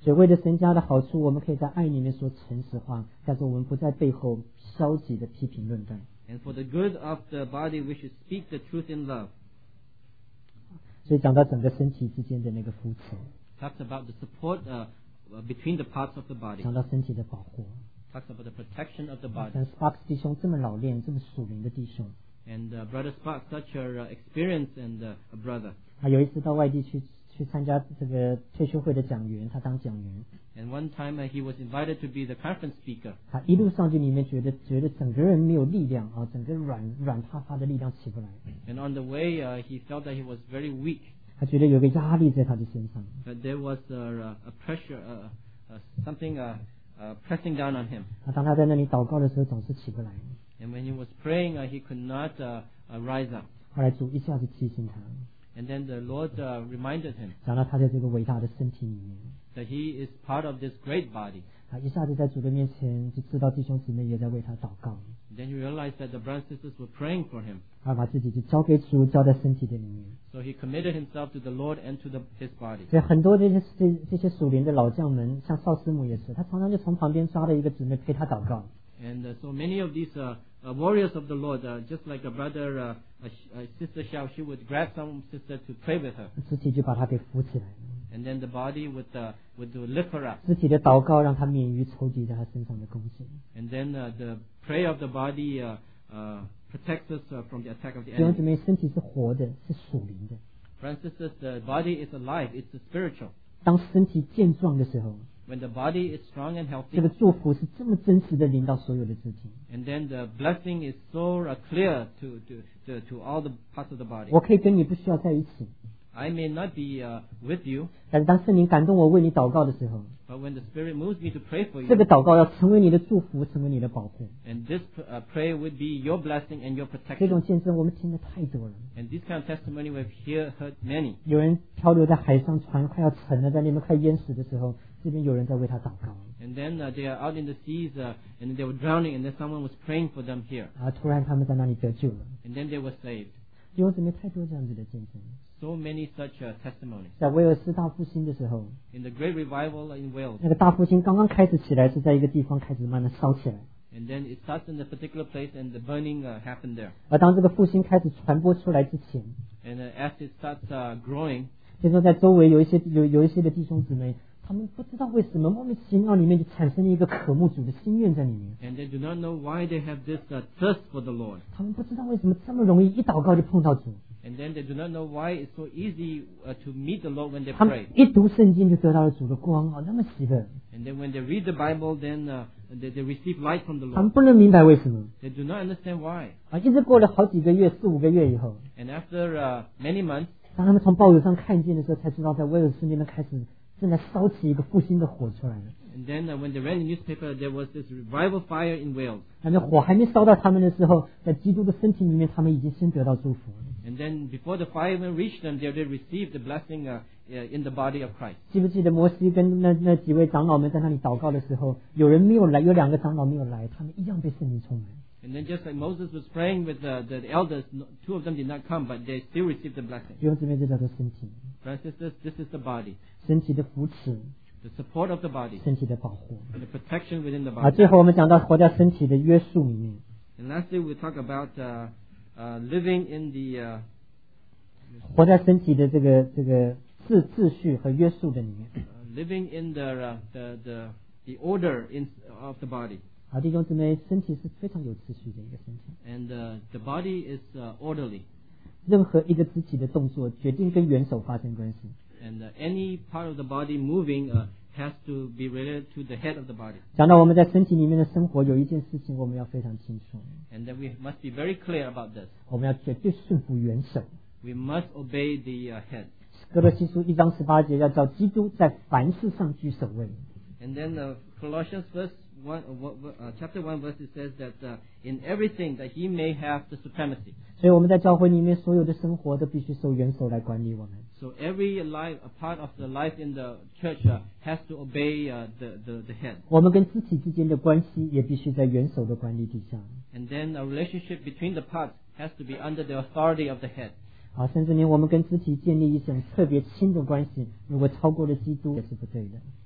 所以为了神家的好处，我们可以在爱里面说诚实话，但是我们不在背后消极的批评论断。 And for the good of the body, we should speak the truth in love. 所以讲到整个身体之间的那个扶持， Talks about the support uh, between the parts of the body. 讲到身体的保护。 Talks about the protection of the body. 像 Sparks 弟兄这么老练、这么属灵的弟兄， And uh, Brother Spark, such a uh, experienced and uh, a brother. 他有一次到外地去去参加这个退休会的讲员，他当讲员， And one time uh, he was invited to be the conference speaker. 他一路上就里面觉得觉得整个人没有力量啊，整个软软趴趴的力量起不来， And on the way, uh, he felt that he was very weak. 他觉得有个压力在他的身上。 That there was uh, a pressure, uh, uh, something uh, uh, pressing down on him. 那当他在那里祷告的时候，总是起不来。 And when he was praying, uh, he could not uh, uh, rise up. 后来主一下子提醒他， And then the Lord uh, reminded him 讲到他在这个伟大的身体里面， that he is part of this great body. 他一下子在主的面前就知道弟兄姊妹也在为他祷告， Then he realized that the brothers and sisters were praying for him. 他把自己就交给主，交在身体的里面。 So he committed himself to the Lord and to the, his body. 所以很多这些这这些属灵的老将们，像邵师母也是，他常常就从旁边抓了一个姊妹陪他祷告。 And uh, so many of these uh, uh, warriors of the Lord, uh, just like a brother, uh, a, sh- a sister Xiao, she would grab some sister to pray with her. 肢体就把他给扶起来了， And then the body would, uh, would uh, lift her up. 肢体的祷告让他免于仇敌在他身上的攻击。 And then uh, the prayer of the body uh, uh, protects us uh, from the attack of the 弟兄姊 enemy. 妹，身体是活的，是属灵的。 Brothers and sisters, the body is alive. It's spiritual. 当身体健壮的时候， When the body is strong and 这 healthy, 个祝福是这么真实的临到所有的肢体。 and then the blessing is so uh, clear to, to, to, to all the parts of the body. 我可以跟你不需要在一起， I may not be uh, with you, 但是当圣灵感动我为你祷告的时候， but when the Spirit moves me to pray for 这个 you, 祷告要成为你的祝福，成为你的保护。 and this uh, prayer would be your blessing and your 这种 protection. 见证我们听的太多了。 And this kind of testimony we've hear, heard many. 有人漂流在海上，船快要沉了，在那边快淹死的时候，这边有人在为他祷告。 And then uh, they are out in the seas uh, and they were drowning, and then someone was praying for them here. 啊，突然他们在那里得救了。 And then they were saved. 弟兄姊妹，太多这样子的见证。 So many such uh, testimonies. 在威尔斯大复兴的时候， In the great revival in Wales, 那个大复兴刚刚开始起来，是在一个地方开始慢慢烧起来。 and then it starts in a particular place, and the burning uh, happened there. 而当这个复兴开始传播出来之前， And uh, as it starts uh, growing, 就说在周围有一些有有一些的弟兄姊妹，他们不知道为什么莫名其妙里面就产生了一个渴慕主的心愿在里面。 and they do not know why they have this uh, thirst for the Lord. 他们不知道为什么这么容易一祷告就碰到主， And then they do not know why it's so easy uh, to meet the Lord when they 他们 pray. 一读圣经就得到了主的光啊，那么喜乐， And then when they read the Bible, then uh, they, they receive light from the 他们 Lord. 不能明白为什么 They do not understand why. 啊！一直过了好几个月，四五个月以后， And after uh, many months, 当他们从报纸上看见的时候，才知道在威尔斯那边开始正在烧起一个复兴的火出来了。 and then uh, when they read the newspaper, there was this revival fire in Wales. 那火还没烧到他们的时候，在基督的身体里面，他们已经先得到祝福了。 And then before the fire even reached them, they, they received the blessing uh, uh, in the body of Christ. 记不记得摩西跟那那几位长老们在那里祷告的时候，有人没有来，有两个长老没有来，他们一样被圣灵充满。 And then just like Moses was praying with the, the elders, no, two of them did not come, but they still received the blessing. 弟兄姊妹，这叫做身体， Brothers and sisters, this is the body, 身体的扶持， the support of the body, 身体的保护。 and the protection within the 啊， body. 最后我们讲到活在身体的约束里面， And lastly, we talk about uh, uh, living in the uh, 活在身体的这个这个秩秩序和约束的里面。 uh, living in the, uh, the the the order in of the body. 啊，弟兄姊妹，身体是非常有秩序的一个身体， And uh, the body is uh, orderly. 任何一个肢体的动作，决定跟元首发生关系。 And uh, any part of the body moving uh, has to be related to the head of the body. 讲到我们在身体里面的生活，有一件事情我们要非常清楚， And that we must be very clear about this. 我们要绝对顺服元首。 We must obey the uh, head. 哥罗西书一章十八节要叫基督在凡事上居首位。 And then uh, Colossians verse one, uh, uh, chapter one verse it says that uh, in everything that he may have the supremacy. 所以我们在教会里面所有的生活都必须受元首来管理我们。 So every life, a part of the life in the church uh, has to obey uh, the, the, the head. 我们跟肢体之间的关系也必须在元首的管理底下。 And then a relationship between the parts has to be under the authority of the head. 啊，甚至连我们跟肢体建立一种特别亲的关系，如果超过了基督也是不对的。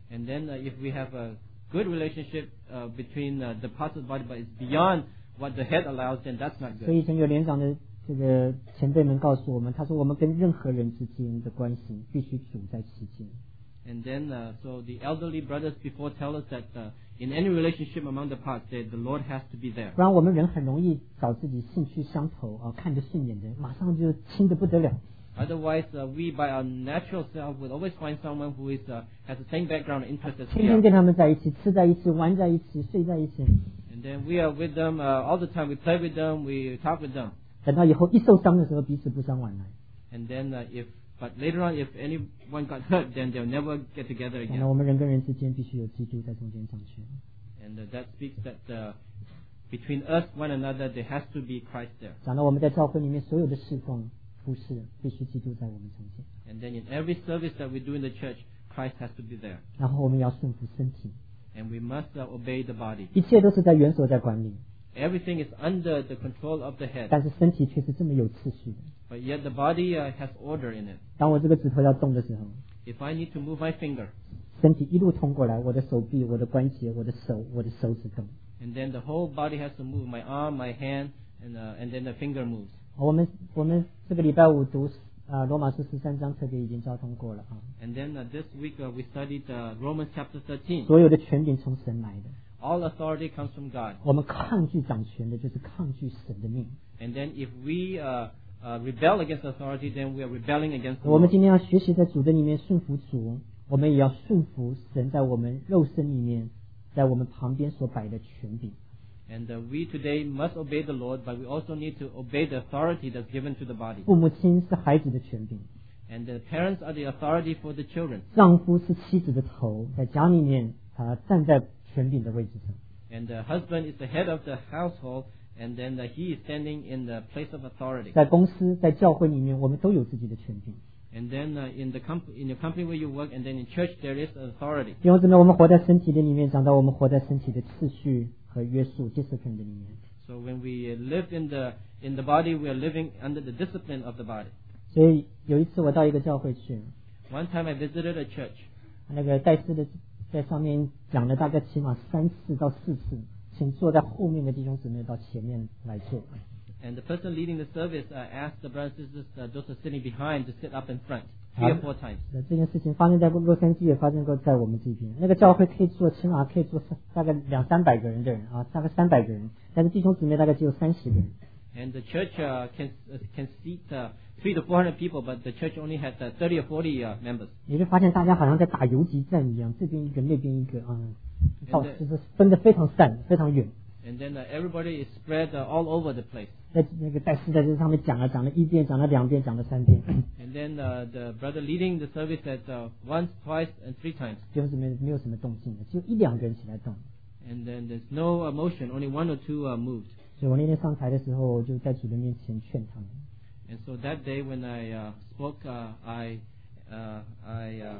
And then uh, if we have a good relationship uh, between uh, the parts of the body, but it's beyond what the head allows, then that's not 所以 good. 以前有连长的这个前辈们告诉我们，他说我们跟任何人之间的关系必须主在其间。 And then, uh, so the elderly brothers before tell us that uh, in any relationship among the parts, that the Lord has to be there. 不然我们人很容易找自己兴趣相投啊，看着顺眼的，马上就亲得不得了。 Otherwise, uh, we by our natural self will always find someone who is uh, has the same background and interest as 天 we 天 are. 跟他们在一起，吃在一起，玩在一起，睡在一起。 And then we are with them uh, all the time. We play with them. We talk with them. 等到以后一受伤的时候，彼此不相往来。 And then, uh, if but later on, if anyone got hurt, then they'll never get together 那 again. 我们人跟人之间必须有基督在中间掌权。 And uh, that speaks that uh, between us, one another, there has to be Christ there. 讲到我们在教会里面所有的侍奉、服侍，必须基督在我们中间。 And then in every service that we do in the church, Christ has to be there. 然后我们要顺服身体， And we must uh, obey the body. 一切都是在元首在管理， Everything is under the control of the head. 但是身体却是这么有次序的。 But yet the body uh, has order in it. 当我这个指头要动的时候， If I need to move my finger, 身体一路通过来，我的手臂、我的关节、我的手、我的手指动。 and then the whole body has to move, my arm, my hand, and, uh, and then the finger moves. 我们我们这个礼拜五读啊罗马书十三章，特别已经交通过了啊。 And then uh, this week uh, we studied uh, Romans chapter thirteen. 所有的权柄从神来的， All authority comes from God. 我们抗拒掌权的，就是抗拒神的命。 And then if we uh, uh, rebel against authority, then we are rebelling against the 我们 Lord. 今天要学习在主的里面顺服主，我们也要顺服神在我们肉身里面，在我们旁边所摆的权柄。 And uh, we today must obey the Lord, but we also need to obey the authority that's given to the body. 父母亲是孩子的权柄， And the parents are the authority for the children. 丈夫是妻子的头，在家里面他站在权柄的位置上。 And the husband is the head of the household, and then uh, he is standing in the place of authority. 在公司、在教会里面，我们都有自己的权柄。 And then uh, in the comp- in your company where you work, and then in church there is authority. 弟兄姊妹，我们活在身体的里面，讲到我们活在身体的次序和约束 discipline 的里面。 So when we live in the in the body, we are living under the discipline of the body. 所以有一次我到一个教会去， One time I visited a church, 那个戴师的在上面讲了大概起码三次到四次，请坐在后面的弟兄姊妹到前面来坐。 and the person leading the service uh, asked the brothers and sisters, uh, those who are sitting behind, to sit up in front three or four times. 那这件事情发生在洛杉矶，也发生过在我们这边。那个教会可以坐，起码可以坐大概两三百个人的人啊，大概三百个人，但是弟兄姊妹大概只有三十个人。 And the church uh, can uh, can seat uh, three to four hundred people, but the church only had uh, thirty or forty uh, members. 你就发现大家好像在打游击战一样，这边一个，那边一个啊，到就是分得非常散，非常远。 And then uh, everybody is spread uh, all over the place. 在那个戴师在这上面讲了，讲了一遍，讲了两遍，讲了三遍。 And then uh, the brother leading the service said uh, once, twice, and three times. 弟兄姊妹没有什么动静的，只有一两个人起来动。 And then there's no emotion, only one or two uh, moved. 所以我那天上台的时候，我就在主的面前劝他们。 And so that day when I uh, spoke, uh, I, uh, I, uh,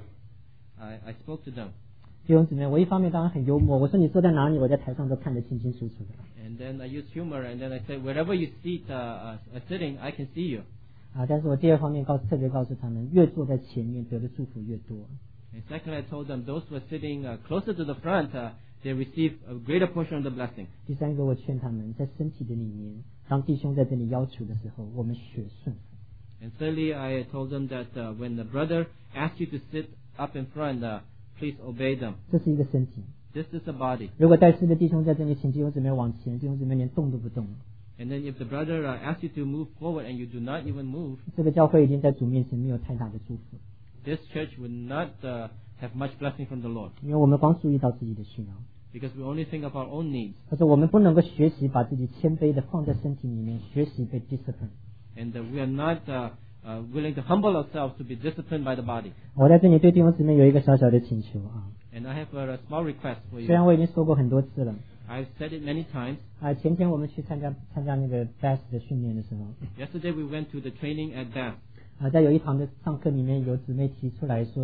I, I spoke to them. 弟兄姊妹，我一方面当然很幽默，我说你坐在哪里，我在台上都看得清清楚楚的。 And then I used humor, and then I said, wherever you sit, uh, uh, uh, sitting, I can see you. 啊，但是我第二方面告诉特别告诉他们，越坐在前面得的祝福越多。 And second, I told them those who are sitting uh, closer to the front, uh, they receive a greater portion of the blessing. 第三个，我劝他们在身体的里面，当弟兄在这里要求的时候，我们学顺服。 And thirdly, I told them that uh, when the brother asks you to sit up in front, uh, please obey them. 这是一个身体。 This is a body. 如果带师的弟兄在这里，请弟兄姊妹往前，弟兄姊妹连动都不动。 And then if the brother uh, asks you to move forward and you do not even move, 这个教会已经在主面前没有太大的祝福， this church would not uh, have much blessing from the Lord, 因为我们光注意到自己的需要。 because we only think of our own needs. 可是我们不能够学习把自己谦卑的放在身体里面，学习被 discipline。 And uh, we are not uh, uh, willing to humble ourselves to be disciplined by the body. 我在这里对弟兄姊妹有一个小小的请求啊， And I have a, a small request for 虽然 you. 我已经说过很多次了。 I've said it many times. 啊，前天我们去参加参加那个 B A S 的训练的时候， Yesterday we went to the training at Bath. 啊，在有一堂的上课里面，有姊妹提出来说，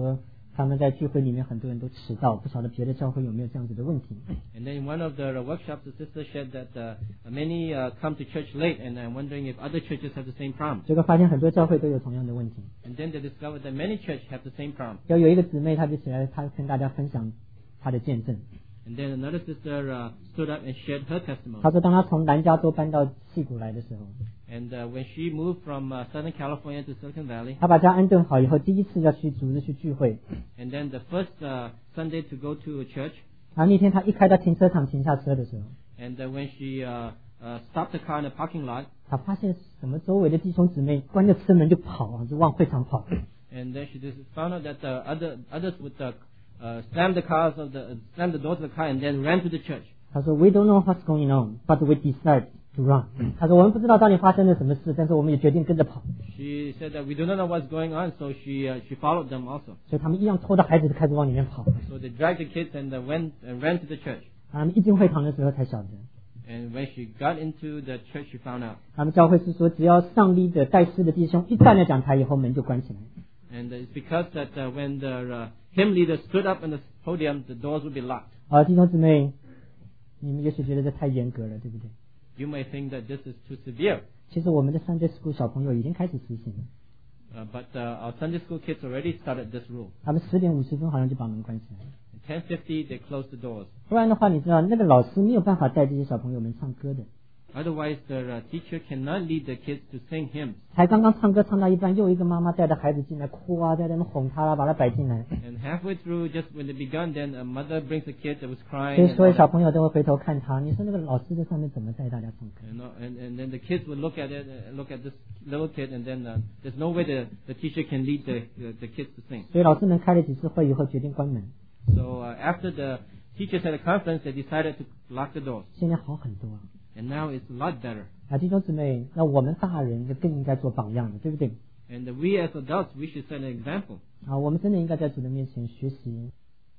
他们在聚会里面很多人都迟到，不晓得别的教会有没有这样子的问题。 And then in one of the workshops, the sister shared that uh, many uh, come to church late, and I'm wondering if other churches have the same problem. 结果发现很多教会都有同样的问题。 And then they discovered that many churches have the same problem. 要有一个姊妹，她就起来，她跟大家分享她的见证。 And then another sister uh, stood up and shared her testimony. 她说，当她从南加州搬到矽谷来的时候， And uh, when she moved from uh, Southern California to Silicon Valley, 她把家安顿好以后，第一次要去组织去聚会。 and then the first uh, Sunday to go to a church, 然后那天她一开到停车场停下车的时候， and uh, when she uh, uh, stopped the car in the parking lot, 她发现什么周围的弟兄姊妹关着车门就跑啊，就往会场跑。 and then she just found out that the other others would uh, uh, slam the cars of the uh, slam the doors of the car and then ran to the church. 她说 ，We don't know what's going on, but we decide to run. 她说，我们不知道到底发生了什么事，但是我们也决定跟着跑。 She said that we do not know what's going on, so she uh, she followed them also. 所以他们一样拖着孩子就开始往里面跑。 So they dragged the kids and uh, went and ran to the church. 他们一进会堂的时候才晓得， And when she got into the church, she found out. 他们教会是说，只要上立的带诗的弟兄一站在讲台以后，门就关起来。 And uh, it's because that uh, when the uh, hymn leader stood up on the podium, the doors would be locked. 好，弟兄姊妹，你们也许觉得这太严格了，对不对？ You may think that this is too severe, 其实我们的 Sunday School 小朋友已经开始实行了， uh, but uh, our Sunday school kids already started this rule. 他们十点五十分好像就把门关起来了。 At ten fifty, they closed the doors. 不然的话，你知道那个老师没有办法带这些小朋友们唱歌的。 Otherwise, the uh, teacher cannot lead the kids to sing hymns. 才刚刚唱歌唱到一半，又一个妈妈带着孩子进来哭啊，在那边哄他啦，把他摆进来。 And halfway through, just when they begun, then a mother brings a kid that was crying. 所以 And, 所有 all 小 that. 朋友都会回头看他。你说那个老师在上面怎么带大家唱歌？ You know, and, and then the kids would look at it, uh, look at this little kid, and then uh, there's no way the, the teacher can lead the, the, the kids to sing. 所以老师们开了几次会以后，决定关门。 So uh, after the teachers had a conference, they decided to lock the doors. 现在好很多啊！ And now it's a lot better. 啊，弟兄姊妹，那我们大人就更应该做榜样了，对不对？ And uh, we as adults, we should set an example. 啊，我们真的应该在主的面前学习。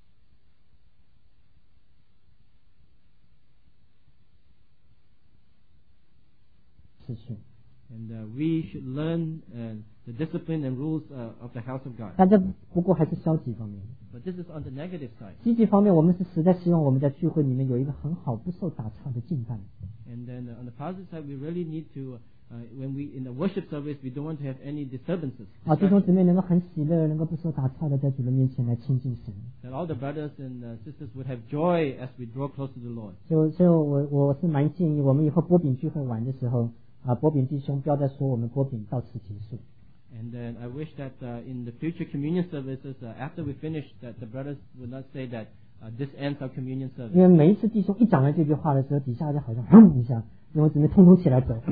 事情， And uh, we should learn uh, the discipline and rules uh, of the house of God. 但这不过还是消极方面。 But this is on the negative side. 积极方面，我们是实在希望我们在聚会里面有一个很好、不受打岔的敬拜。 And then uh, on the positive side, we really need to, uh, when we in the worship service, we don't want to have any disturbances. 啊，弟兄姊妹能够很喜乐，能够不受打岔的在主的面前来亲近神。 That all the brothers and uh, sisters would have joy as we draw close to the Lord. 所以，所以我我是蛮建议我们以后波饼聚会完的时候，啊，波饼弟兄不要再说我们波饼到此结束。 And then I wish that uh, in the future communion services, uh, after we finish, that the brothers would not say that uh, this ends our communion 因 service. 为每一次弟兄一讲完这句话的时候，底下就好像轰一下，因为姊妹通通起来走。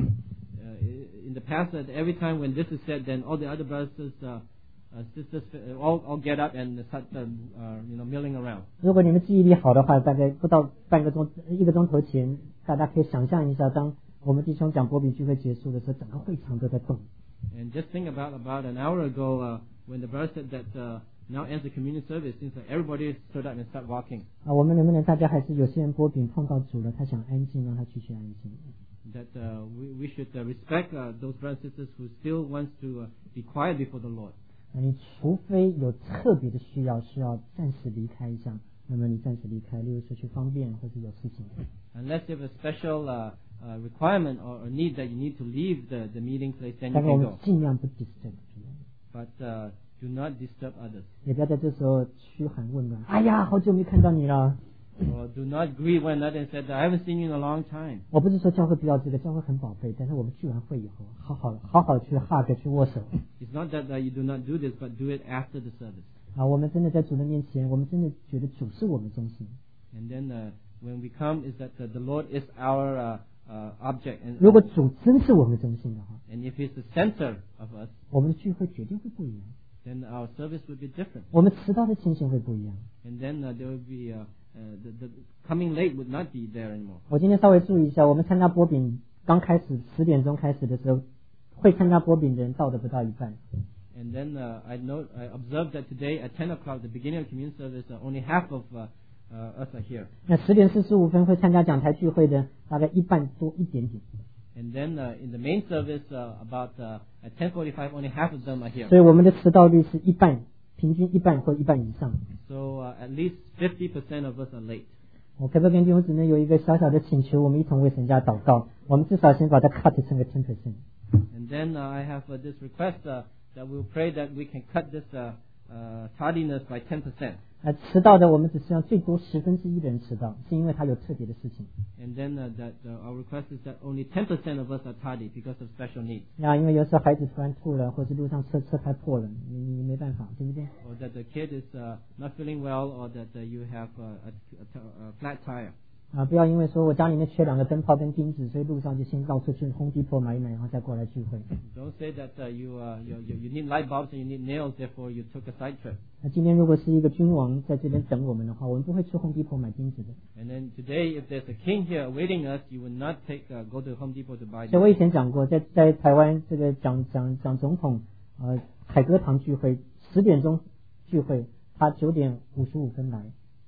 Uh, in the past, that every time when this is said, then all the other brothers uh, uh, sisters uh, all, all get up and start uh, uh, you know milling around. 如果你们记忆力好的话，大概不到半个钟一个钟头前，大家可以想象一下，当我们弟兄讲波饼聚会结束的时候，整个会场都在动。 And just think about about an hour ago uh, when the brother said that uh, now ends the communion service, seems like everybody stood up and start walking. 啊，我们能不能大家还是有些人波饼碰到主了，他想安静，让他继续安静。 That uh, we, we should uh, respect uh, those brothers and sisters who still wants to uh, be quiet before the Lord. 那你除非有特别的需要，需要暂时离开一下，那么你暂时离开，例如说去方便或者有事情。 Unless you have a special uh, uh, requirement or, or need that you need to leave the, the meeting place, then you 但是我 can 们 go. 尽量不 disturb 别人， But uh, do not disturb others. 也不要在这时候嘘寒问暖。哎呀，好久没看到你了。 Or do not greet one another and say, I haven't seen you in a long time. 我不是说教会不要这个，教会很宝贝，但是我们聚完会以后，好好好好去 hug 去握手。 It's not that uh, you do not do this, but do it after the service. 啊，我们真的在主的面前，我们真的觉得主是我们中心。 And then uh, when we come, is that uh, the Lord is our uh, uh, object. And, 如果主真是我们中心的话， and if He's the center of us, 我们的聚会决定会不一样， then our service would be different. 我们迟到的情形会不一样。 And then uh, there would be uh, uh, the, the coming late would not be there anymore. 我今天稍微注意一下，我们参加波饼刚开始十点钟开始的时候，会参加波饼的人到的不到一半。 And then uh, I know I observed that today at ten o'clock, the beginning of communion service, uh, only half of uh, uh, us are here. 那十点四十五分会参加讲台聚会的大概一半多一点点。 And then uh, in the main service, uh, about uh, at ten forty-five, only half of them are here. 所以我们的迟到率是一半平均一半或一半以上。 So uh, at least fifty percent of us are late. 我可不可以跟弟兄姊妹有一个小小的请求，我们一同为神家祷告，我们至少先把它 cut 成个 ten percent。 And then uh, I have uh, this request uh, that we'll pray that we can cut this uh, uh, tardiness by ten percent. 呃，迟到的我们只希望最多十分之一的人迟到，是因为他有特别的事情。 And then uh, that uh, our request is that only ten percent of us are tardy because of special needs. 呀，因为有时候孩子突然吐了，或是路上车车胎破了，你你没办法，对不对？ Or that the kid is uh, not feeling well, or that uh, you have uh, a, a, a flat tire. 啊，不要因为说我家里面缺两个灯泡跟钉子，所以路上就先绕出去Home Depot买一买，然后再过来聚会。 Don't say that uh, you, uh, you, you you need light bulbs and you need nails, therefore you took a side trip. 那今天如果是一个君王在这边等我们的话，我们不会去Home Depot买钉子的。 And then today, if there's a king here awaiting us, you will not take uh, go to Home Depot to buy. 所以我以前讲过，在在台湾这个讲讲讲总统，呃，海歌堂聚会十点钟聚会，他九点五十五分来。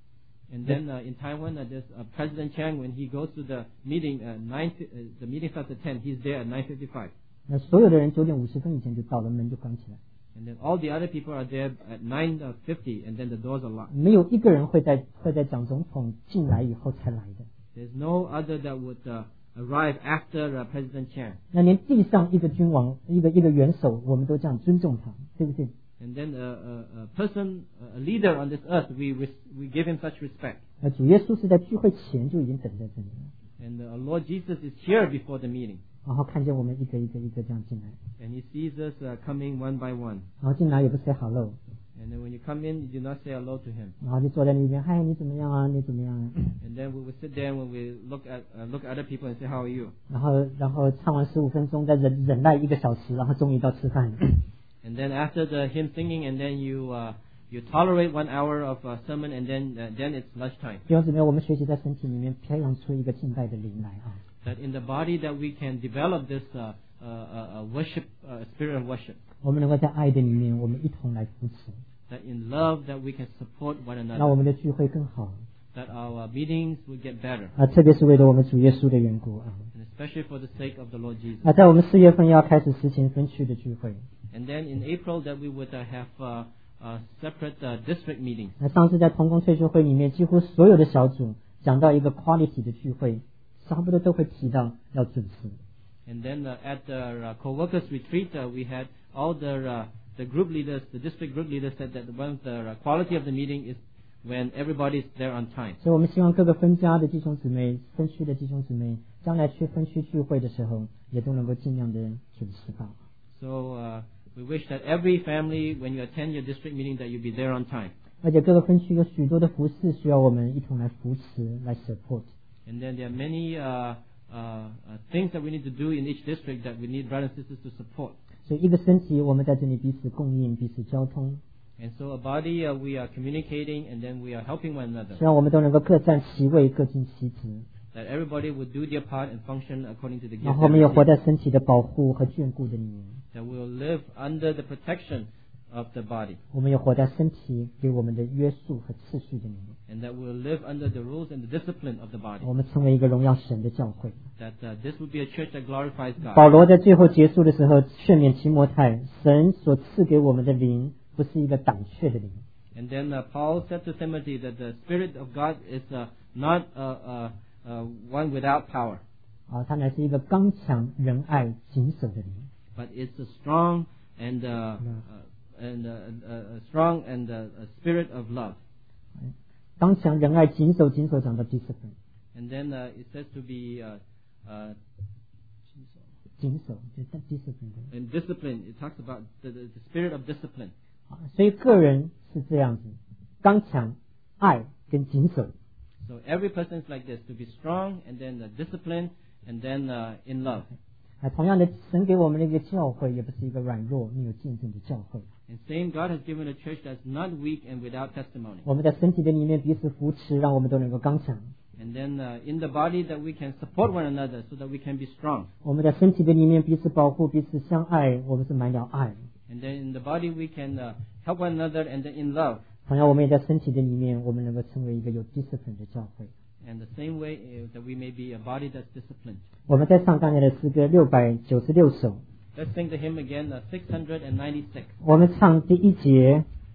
And then uh, in Taiwan, uh, there's uh, President Chiang, when he goes to the meeting, uh, nine, uh, the meeting starts at ten, he's there at nine fifty-five. 那所有的人九点五十分以前就到了，门就关起来， And then all the other people are there at nine fifty, and then the doors are locked. 没有一个人会在会在蒋总统进来以后才来的。 There's no other that would uh, arrive after uh, President Chiang. 那连地上一个君王、一个一个元首，我们都这样尊重他，对不对？ And then a, a, a person, a leader on this earth, we res- we give him such respect. 那主耶稣是在聚会前就已经等在这里了， And uh, Lord Jesus is here before the meeting. 然后看见我们一个一个一个这样进来， And he sees us uh, coming one by one. 然后进来也不 say hello， And then when you come in, you do not say hello to him. 然后就坐在那边，嗨，你怎么样啊？你怎么样啊？ And then we will sit there when we look at uh, look at other people and say, "How are you?" 然后然后唱完十五分钟，再忍忍耐一个小时，然后终于到吃饭了。 And then after the hymn singing, and then you uh, you tolerate one hour of uh, sermon, and then uh, then it's lunchtime. 弟兄姊妹，我们学习在身体里面培养出一个敬拜的灵来啊！ That in the body that we can develop this uh, uh, uh, worship uh, spirit of worship. 我们能够在爱的里面，我们一同来扶持， That in love that we can support one 让 another. 我们的聚会更好 That our meetings will get better, 啊！特别是为了我们主耶稣的缘故啊！ and especially for the sake of the Lord Jesus. 啊，在我们四月份要开始实行分区的聚会。 And then in April that we would uh, have uh, uh, separate uh, district meetings. 那上次在同工退休会里面，几乎所有的小组讲到一个 quality 的聚会，差不多都会提到要准时。 And then uh, at the uh, co-workers retreat, uh, we had all the uh, the group leaders, the district group leaders said that one of the uh, quality of the meeting is when everybody is there on time. 所以我们希望各个分家的弟兄姊妹、分区的弟兄姊妹，将来去分区聚会的时候，也都能够尽量的准时到。 So uh, we wish that every family, when you attend your district meeting, that you be there on time. 而且各个分区有许多的服饰需要我们一同来扶持、来 support。 And then there are many uh, uh, uh, things that we need to do in each district that we need brothers and sisters to support. 所以一个身体，我们在这里彼此供应、彼此交通， And so a body, uh, we are communicating, and then we are helping one another. 希望我们都能够各占其位、各尽其职， That everybody would do their part and function according to the 然 gifts 后我 that 们也活 we 在身体的保护和眷顾的里面。 that we will live under the protection of the body, 我们也活在身体给我们的约束和次序的里面。 and that we will live under the rules and the discipline of the body. 我们成为一个荣耀神的教会。 That uh, this would be a church that glorifies 保 God. 罗在最后结束的时候劝勉提摩太，神所赐给我们的灵不是一个胆怯的灵， And then uh, Paul said to Timothy that the Spirit of God is uh, not uh, uh, uh, one without power, 啊，它乃是一个刚强、仁爱、谨守的灵。 but it's a strong and uh, uh, and uh, uh, a strong and uh, a spirit of love. 刚强、仁爱、谨守，谨守讲到 discipline， And then uh, it says to be uh, uh, 谨守就是 discipline 的。 in discipline. It talks about the, the, the spirit of discipline. 啊，所以个人是这样子，刚强、爱跟谨守。 So every person is like this, to be strong and then uh, discipline and then uh, in love. 啊，同样的，神给我们的一个教会，也不是一个软弱、没有见证的教会。 And same, God has given a church that's not weak and without testimony. 我们在身体的里面彼此扶持，让我们都能够刚强。 And then uh, in the body that we can support one another so that we can be strong. 我们在身体的里面彼此保护、彼此相爱，我们是满了爱。 And then in the body we can uh, help one another, and then in love. 同样，我们也在身体的里面，我们能够成为一个有 discipline 的教会。 And the same way uh, that we may be a body that's disciplined. 我们在唱刚才的诗歌六百九十六首， Let's sing the hymn again, uh, six hundred ninety-six. 我们唱第一节，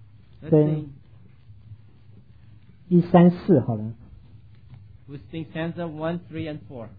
Let's 跟 sing. 一三四好了。 We sing stanza one, three, and four.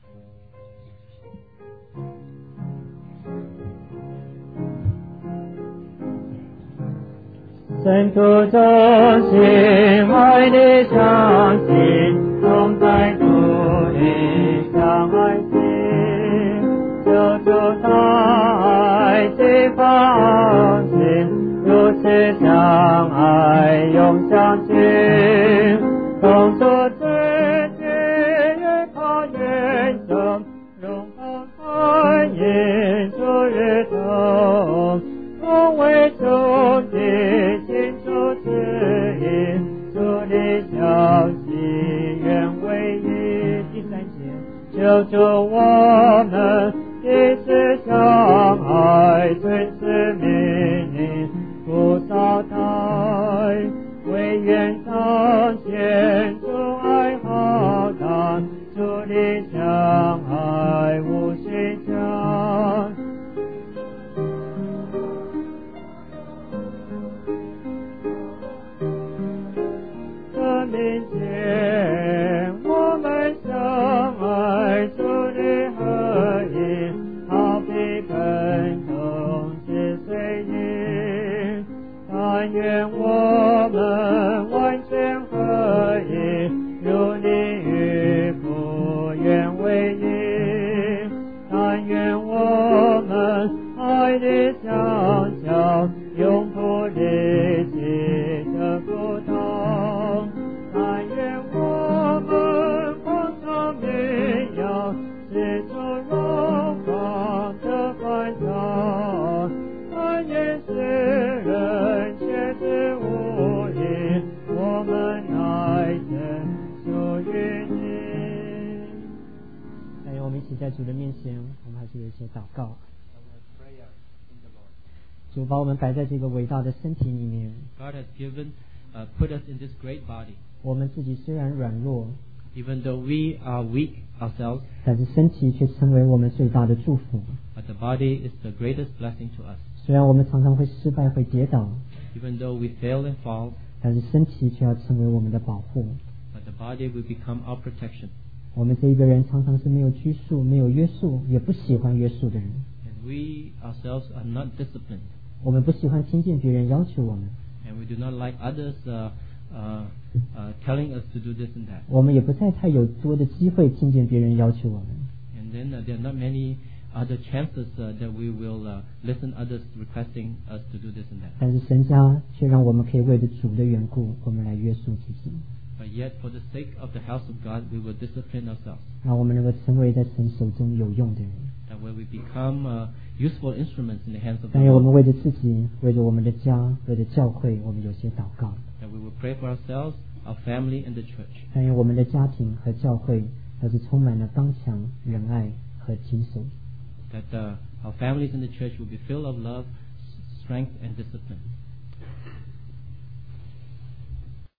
圣徒中心，爱的相信，同在主里相爱心，救主他爱的放心，如此相爱永相亲，同主自己也靠远生，荣光欢迎主日头，同为主的亲主指引，主的消息愿为一。第三节，救主我们彼此相爱，遵此命令不扫汰，唯愿彰显主爱浩大，主的相爱无虚假。这明天我们相爱，主的合一，好比根同是随意。但愿我们完全合一，如你与父愿为一。但愿我们爱的相交，永不离弃的不同。但愿我们共同名扬，是主荣光的欢唱。但愿世人却是无益，我们乃真属于你。但愿我们一起在主的面前，我们还是有一些祷告。主把我们摆在这个伟大的身体里面。 God has given, uh, put us in this great body. 我们自己虽然软弱， Even though we are weak ourselves, 但是身体却成为我们最大的祝福。 but the body is the greatest blessing to us. 虽然我们常常会失败，会跌倒， Even though we fail and fall, 但是身体却要成为我们的保护。 but the body will become our protection. 我们这一个人常常是没有拘束、没有约束，也不喜欢约束的人。 And we ourselves are not disciplined. 我们不喜欢听见别人要求我们， And we do not like others uh, uh, uh, telling us to do this and that. 我们也不再太有多的机会听见别人要求我们。 And then uh, there are not many other chances uh, that we will uh, listen others requesting us to do this and that. 但是神家却让我们可以为着主的缘故，我们来约束自己， But yet, for the sake of the house of God, we will discipline ourselves. 让我们能够成为在神手中有用的人。 That way we become uh, useful instruments in the hands of the 但愿我们 Lord. 为着自己，为着我们的家，为着教会，我们有些祷告。 That we will pray for ourselves, our family, and the church. 但愿我们的家庭和教会都是充满了刚强、仁爱和谨守。 That uh, our families and the church will be filled of love, s- strength, and discipline.